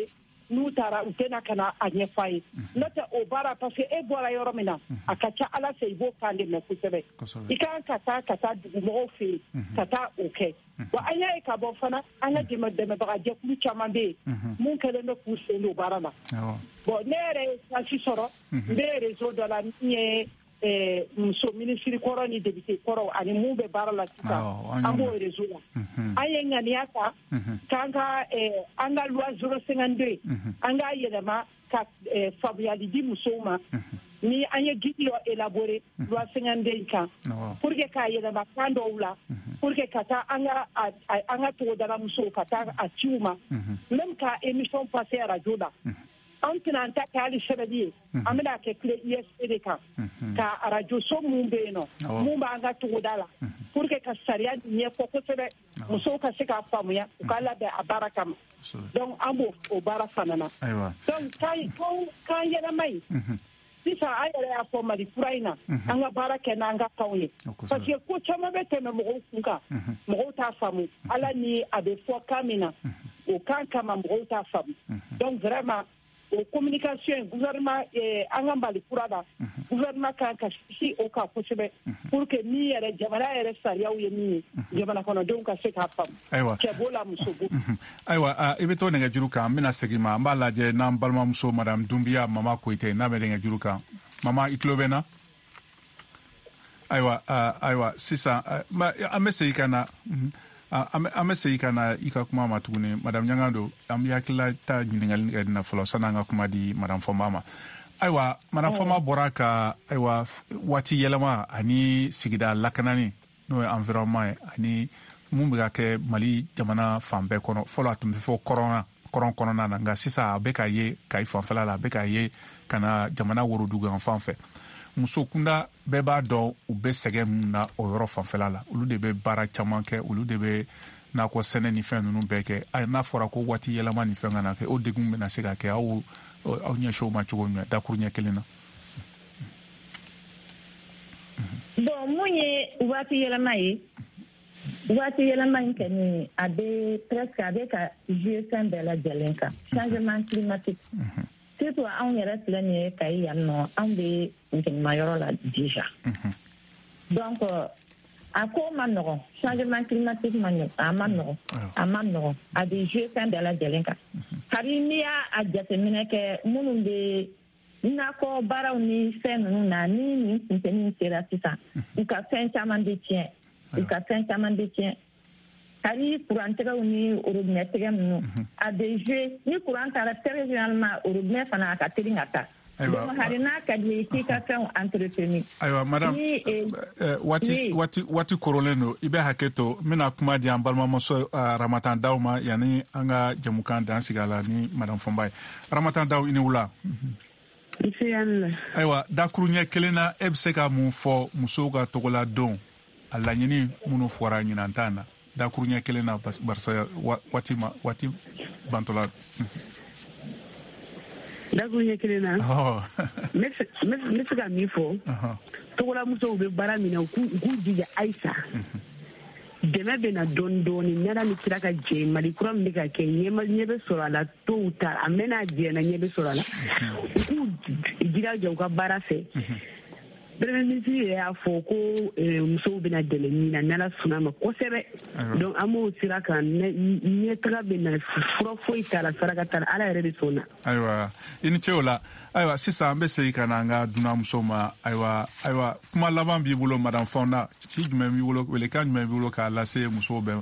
n'u taara u tɛna ka na a ɲɛfɔ a ye n'o tɛ o baara parce que e bɔra yɔrɔ min na a ka ca ala fɛ i b'o kan de mɛn kosɛbɛ i kan ka taa ka taa dugumɔgɔw fɛ yen ka taa o kɛ wa an y'a ye ka bɔ fana an ka dɛmɛbaga jɛkulu caman bɛ yen mun kɛlen bɛ k'u sen don baara la bon ne yɛrɛ ye chance sɔrɔ n bɛ réseau dɔ la min ye muso minisiri kɔrɔ ni député kɔrɔ ani mun bɛ baara la sisan an b'o réseau la an ye ŋaniya ta k'an ka an ka loi zéro cinquante-deux an k'a yɛlɛma ka faamuyali di musow ma ni an ye guide dɔ élaboré loi cinquante-deux in kan pour que k'a yɛlɛma kan dɔw la pour que ka taa an ka an ka togodala musow ka taa a ci u ma même ka émission passé radio la an tɛna an ta kɛ hali sɛbɛnni ye an bɛna kɛ tile I S P de kan ka arajo so mun bɛ yen nɔ mun b'an ka togoda la pour que ka sariya ɲɛfɔ kosɛbɛ musow ka se k'a faamuya u ka labɛn a baara kama donc an b'o o baara fana na donc kan yɛlɛma in sisan an yɛrɛ y'a fɔ mali kura in na an ka baara kɛ n'an ka kanw ye parce que ko caman bɛ tɛmɛ mɔgɔw kun kan mɔgɔw t'a faamu ala ni a bɛ fɔ kan min na o kan kama mɔgɔw t'a faamu donc vraiment o communication gouvernement an ka mali kura la gouvernement kan ka si o kan kosɛbɛ pour que min yɛrɛ jamana yɛrɛ sariyaw ye min ye jamana kɔnɔdenw ka se k'a faamu cɛ b'o la muso b'o ayiwa i bɛ to nɛgɛjuru kan n bɛna segin ma an b'a lajɛ n'an balimamuso madame Dumbiya Mama Koyite n'a bɛ nɛgɛjuru kan mama i tulo bɛ n na ayiwa ayiwa sisan an bɛ segin ka na an bɛ segin ka na i ka kuma ma tuguni madame Ɲangando an bɛ hakilila ta ɲininkali kɛ na fɔlɔ sanni an ka kuma di madame Fɔnba ma ayiwa madame Fɔnba bɔra ka ayiwa waati yɛlɛma ani sigida lakanani n'o ye environnement ye ani mun bɛ ka kɛ Mali jamana fan bɛɛ kɔnɔ fɔlɔ a tun bɛ fɔ kɔrɔn kɔrɔn kɔnɔna na nka sisan a bɛ ka ye Kayi fanfɛla la a bɛ ka ye ka na jamana worodugu yan fan fɛ muso kunda bɛɛ b'a dɔn u bɛ sɛgɛn mun na o yɔrɔ fanfɛla la olu de bɛ baara caman kɛ olu de bɛ nakɔ sɛnɛ ni fɛn ninnu bɛɛ kɛ a n'a fɔra ko waati yɛlɛma ni fɛn ka na kɛ o degun bɛna se ka kɛ aw aw ɲɛsin o ma cogo min dakuru ɲɛ kelen na. bon mun ye waati yɛlɛma ye waati yɛlɛma in kɔni a bɛ presque a bɛ ka jouer fɛn bɛɛ lajɛlen kan changement climatique. surtout anw yɛrɛ filɛ nin ye Kayi yan nɔ anw bɛ ntemayɔrɔ la déjà donc a ko ma nɔgɔn changement climatique ma a ma nɔgɔn a ma nɔgɔn a bɛ jouer fɛn bɛɛ lajɛlen kan hali n'i y'a jateminɛ kɛ minnu bɛ nakɔ baaraw ni fɛn ninnu na ni nin funteni sera sisan u ka fɛn caman bɛ tiɲɛ u ka fɛn caman bɛ tiɲɛ hali kurantigɛw ni robinet tigɛ ninnu a bɛ jouer ni kuran taara très généralement robinet fana a ka teli ka taa donc hali n'a ka di ye k'i ka fɛnw entretenir. ayiwa madame waati waati waati korolen don i bɛ hakɛ to n bɛna kuma di an balimamuso Ramatan Dawu ma yanni an ka jɛmukan dan sigi a la ni madame Fɔnba ye Ramatan Dawu i ni wula. ayiwa dakuru ɲɛ kelen na e bɛ se ka mun fɔ musow ka togoladon a laɲini minnu fɔra ɲinan tan na dakuru ɲɛ kelen na barisa waati ma waati bantɔla. dakuru ɲɛ kelen na n bɛ se ka min fɔ togolamusow bɛ baara min na u k'u jija ayisa dɛmɛ bɛ na dɔɔni dɔɔni ɲɛda ni sira ka jɛ mali kura min bɛ ka kɛ ɲɛ bɛ sɔrɔ a la tow ta a mɛna jɛna ɲɛ bɛ sɔrɔ a la u k'u jilaja u ka baara fɛ premier ministre yɛrɛ y'a fɔ ko musow bɛna dɛmɛ min na n'ala sɔnna ma kosɛbɛ donc an b'o sira kan ɲɛtaga bɛ na fura foyi t'a la saraka t'a la ala yɛrɛ de sɔnna. ayiwa i ni ce o la ayiwa sisan an bɛ segin ka na an ka dunanmuso ma ayiwa ayiwa kuma laban b'i bolo madame Fɔnba ci jumɛn b'i bolo welekan jumɛn b'i bolo k'a lase musow bɛɛ ma.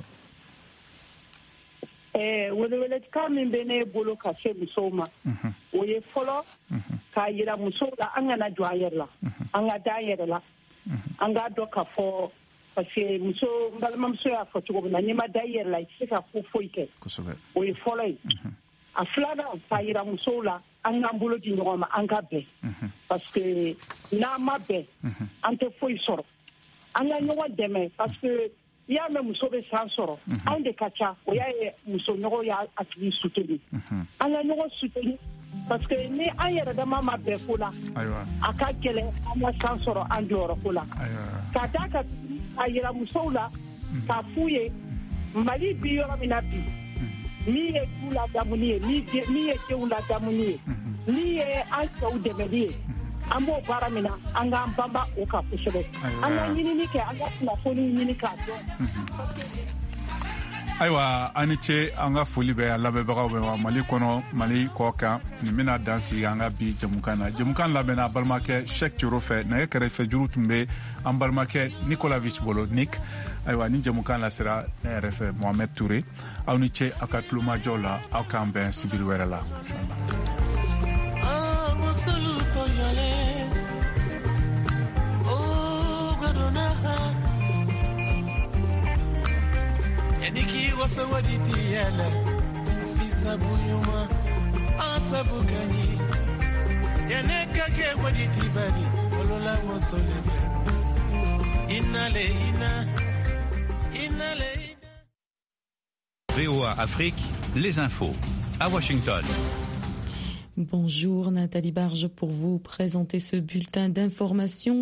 welewelekan min bɛ ne bolo ka se musow ma o ye fɔlɔ k'a yira musow la an kana jɔ an yɛrɛ la an ka da an yɛrɛ la an k'a dɔn k'a fɔ parce que muso n balimamuso y'a fɔ cogo min na n'i ma da i yɛrɛ la i tɛ se ka ko foyi kɛ o ye fɔlɔ ye a filanan k'a yira musow la an k'an bolo di ɲɔgɔn ma an ka bɛn parce que n'an ma bɛn an tɛ foyi sɔrɔ an ka ɲɔgɔn dɛmɛ parce que i y'a mɛn muso bɛ san sɔrɔ anw de ka ca o y'a ye muso ɲɔgɔn y'a tigi suteni an ka ɲɔgɔn suteni parce que ni an yɛrɛ dama ma bɛn ko la a ka gɛlɛn an ka san sɔrɔ an jɔyɔrɔ ko la ka d'a ka a yira musow la k'a f'u ye mali bi yɔrɔ min na bi min ye du ladamu ye min ye denw ladamu ye min ye an cɛw dɛmɛli ye an b'o baara min na an k'an banba o kan kosɛbɛ an ka ɲinini kɛ an ka kunnafoni ɲini k'a dɔn. Ayiwa an ni ce an ka foli bɛ lamɛnbagaw bɛ wa Mali kɔnɔ Mali kɔ kan nin bɛna dan sigi an ka bi jamukan na jamukan labɛnna balimakɛ Cheick Thioro fɛ nɛgɛ kɛrɛfɛ juru tun bɛ an balimakɛ Nicolas bolo Nick. Ayiwa ni jamukan la sera ne yɛrɛ fɛ Mohamed Touré aw ni ce aw ka tulomajɔw la aw k'an bɛn sibiri wɛrɛ la. Niki wasa waditi yala Fisa buyuma Asabu kani Yaneka ke waditi bani Olola mosolebe Inale ina Inale ina V O A Afrique, les infos à Washington. Bonjour, Nathalie Barge pour vous présenter ce bulletin d'information.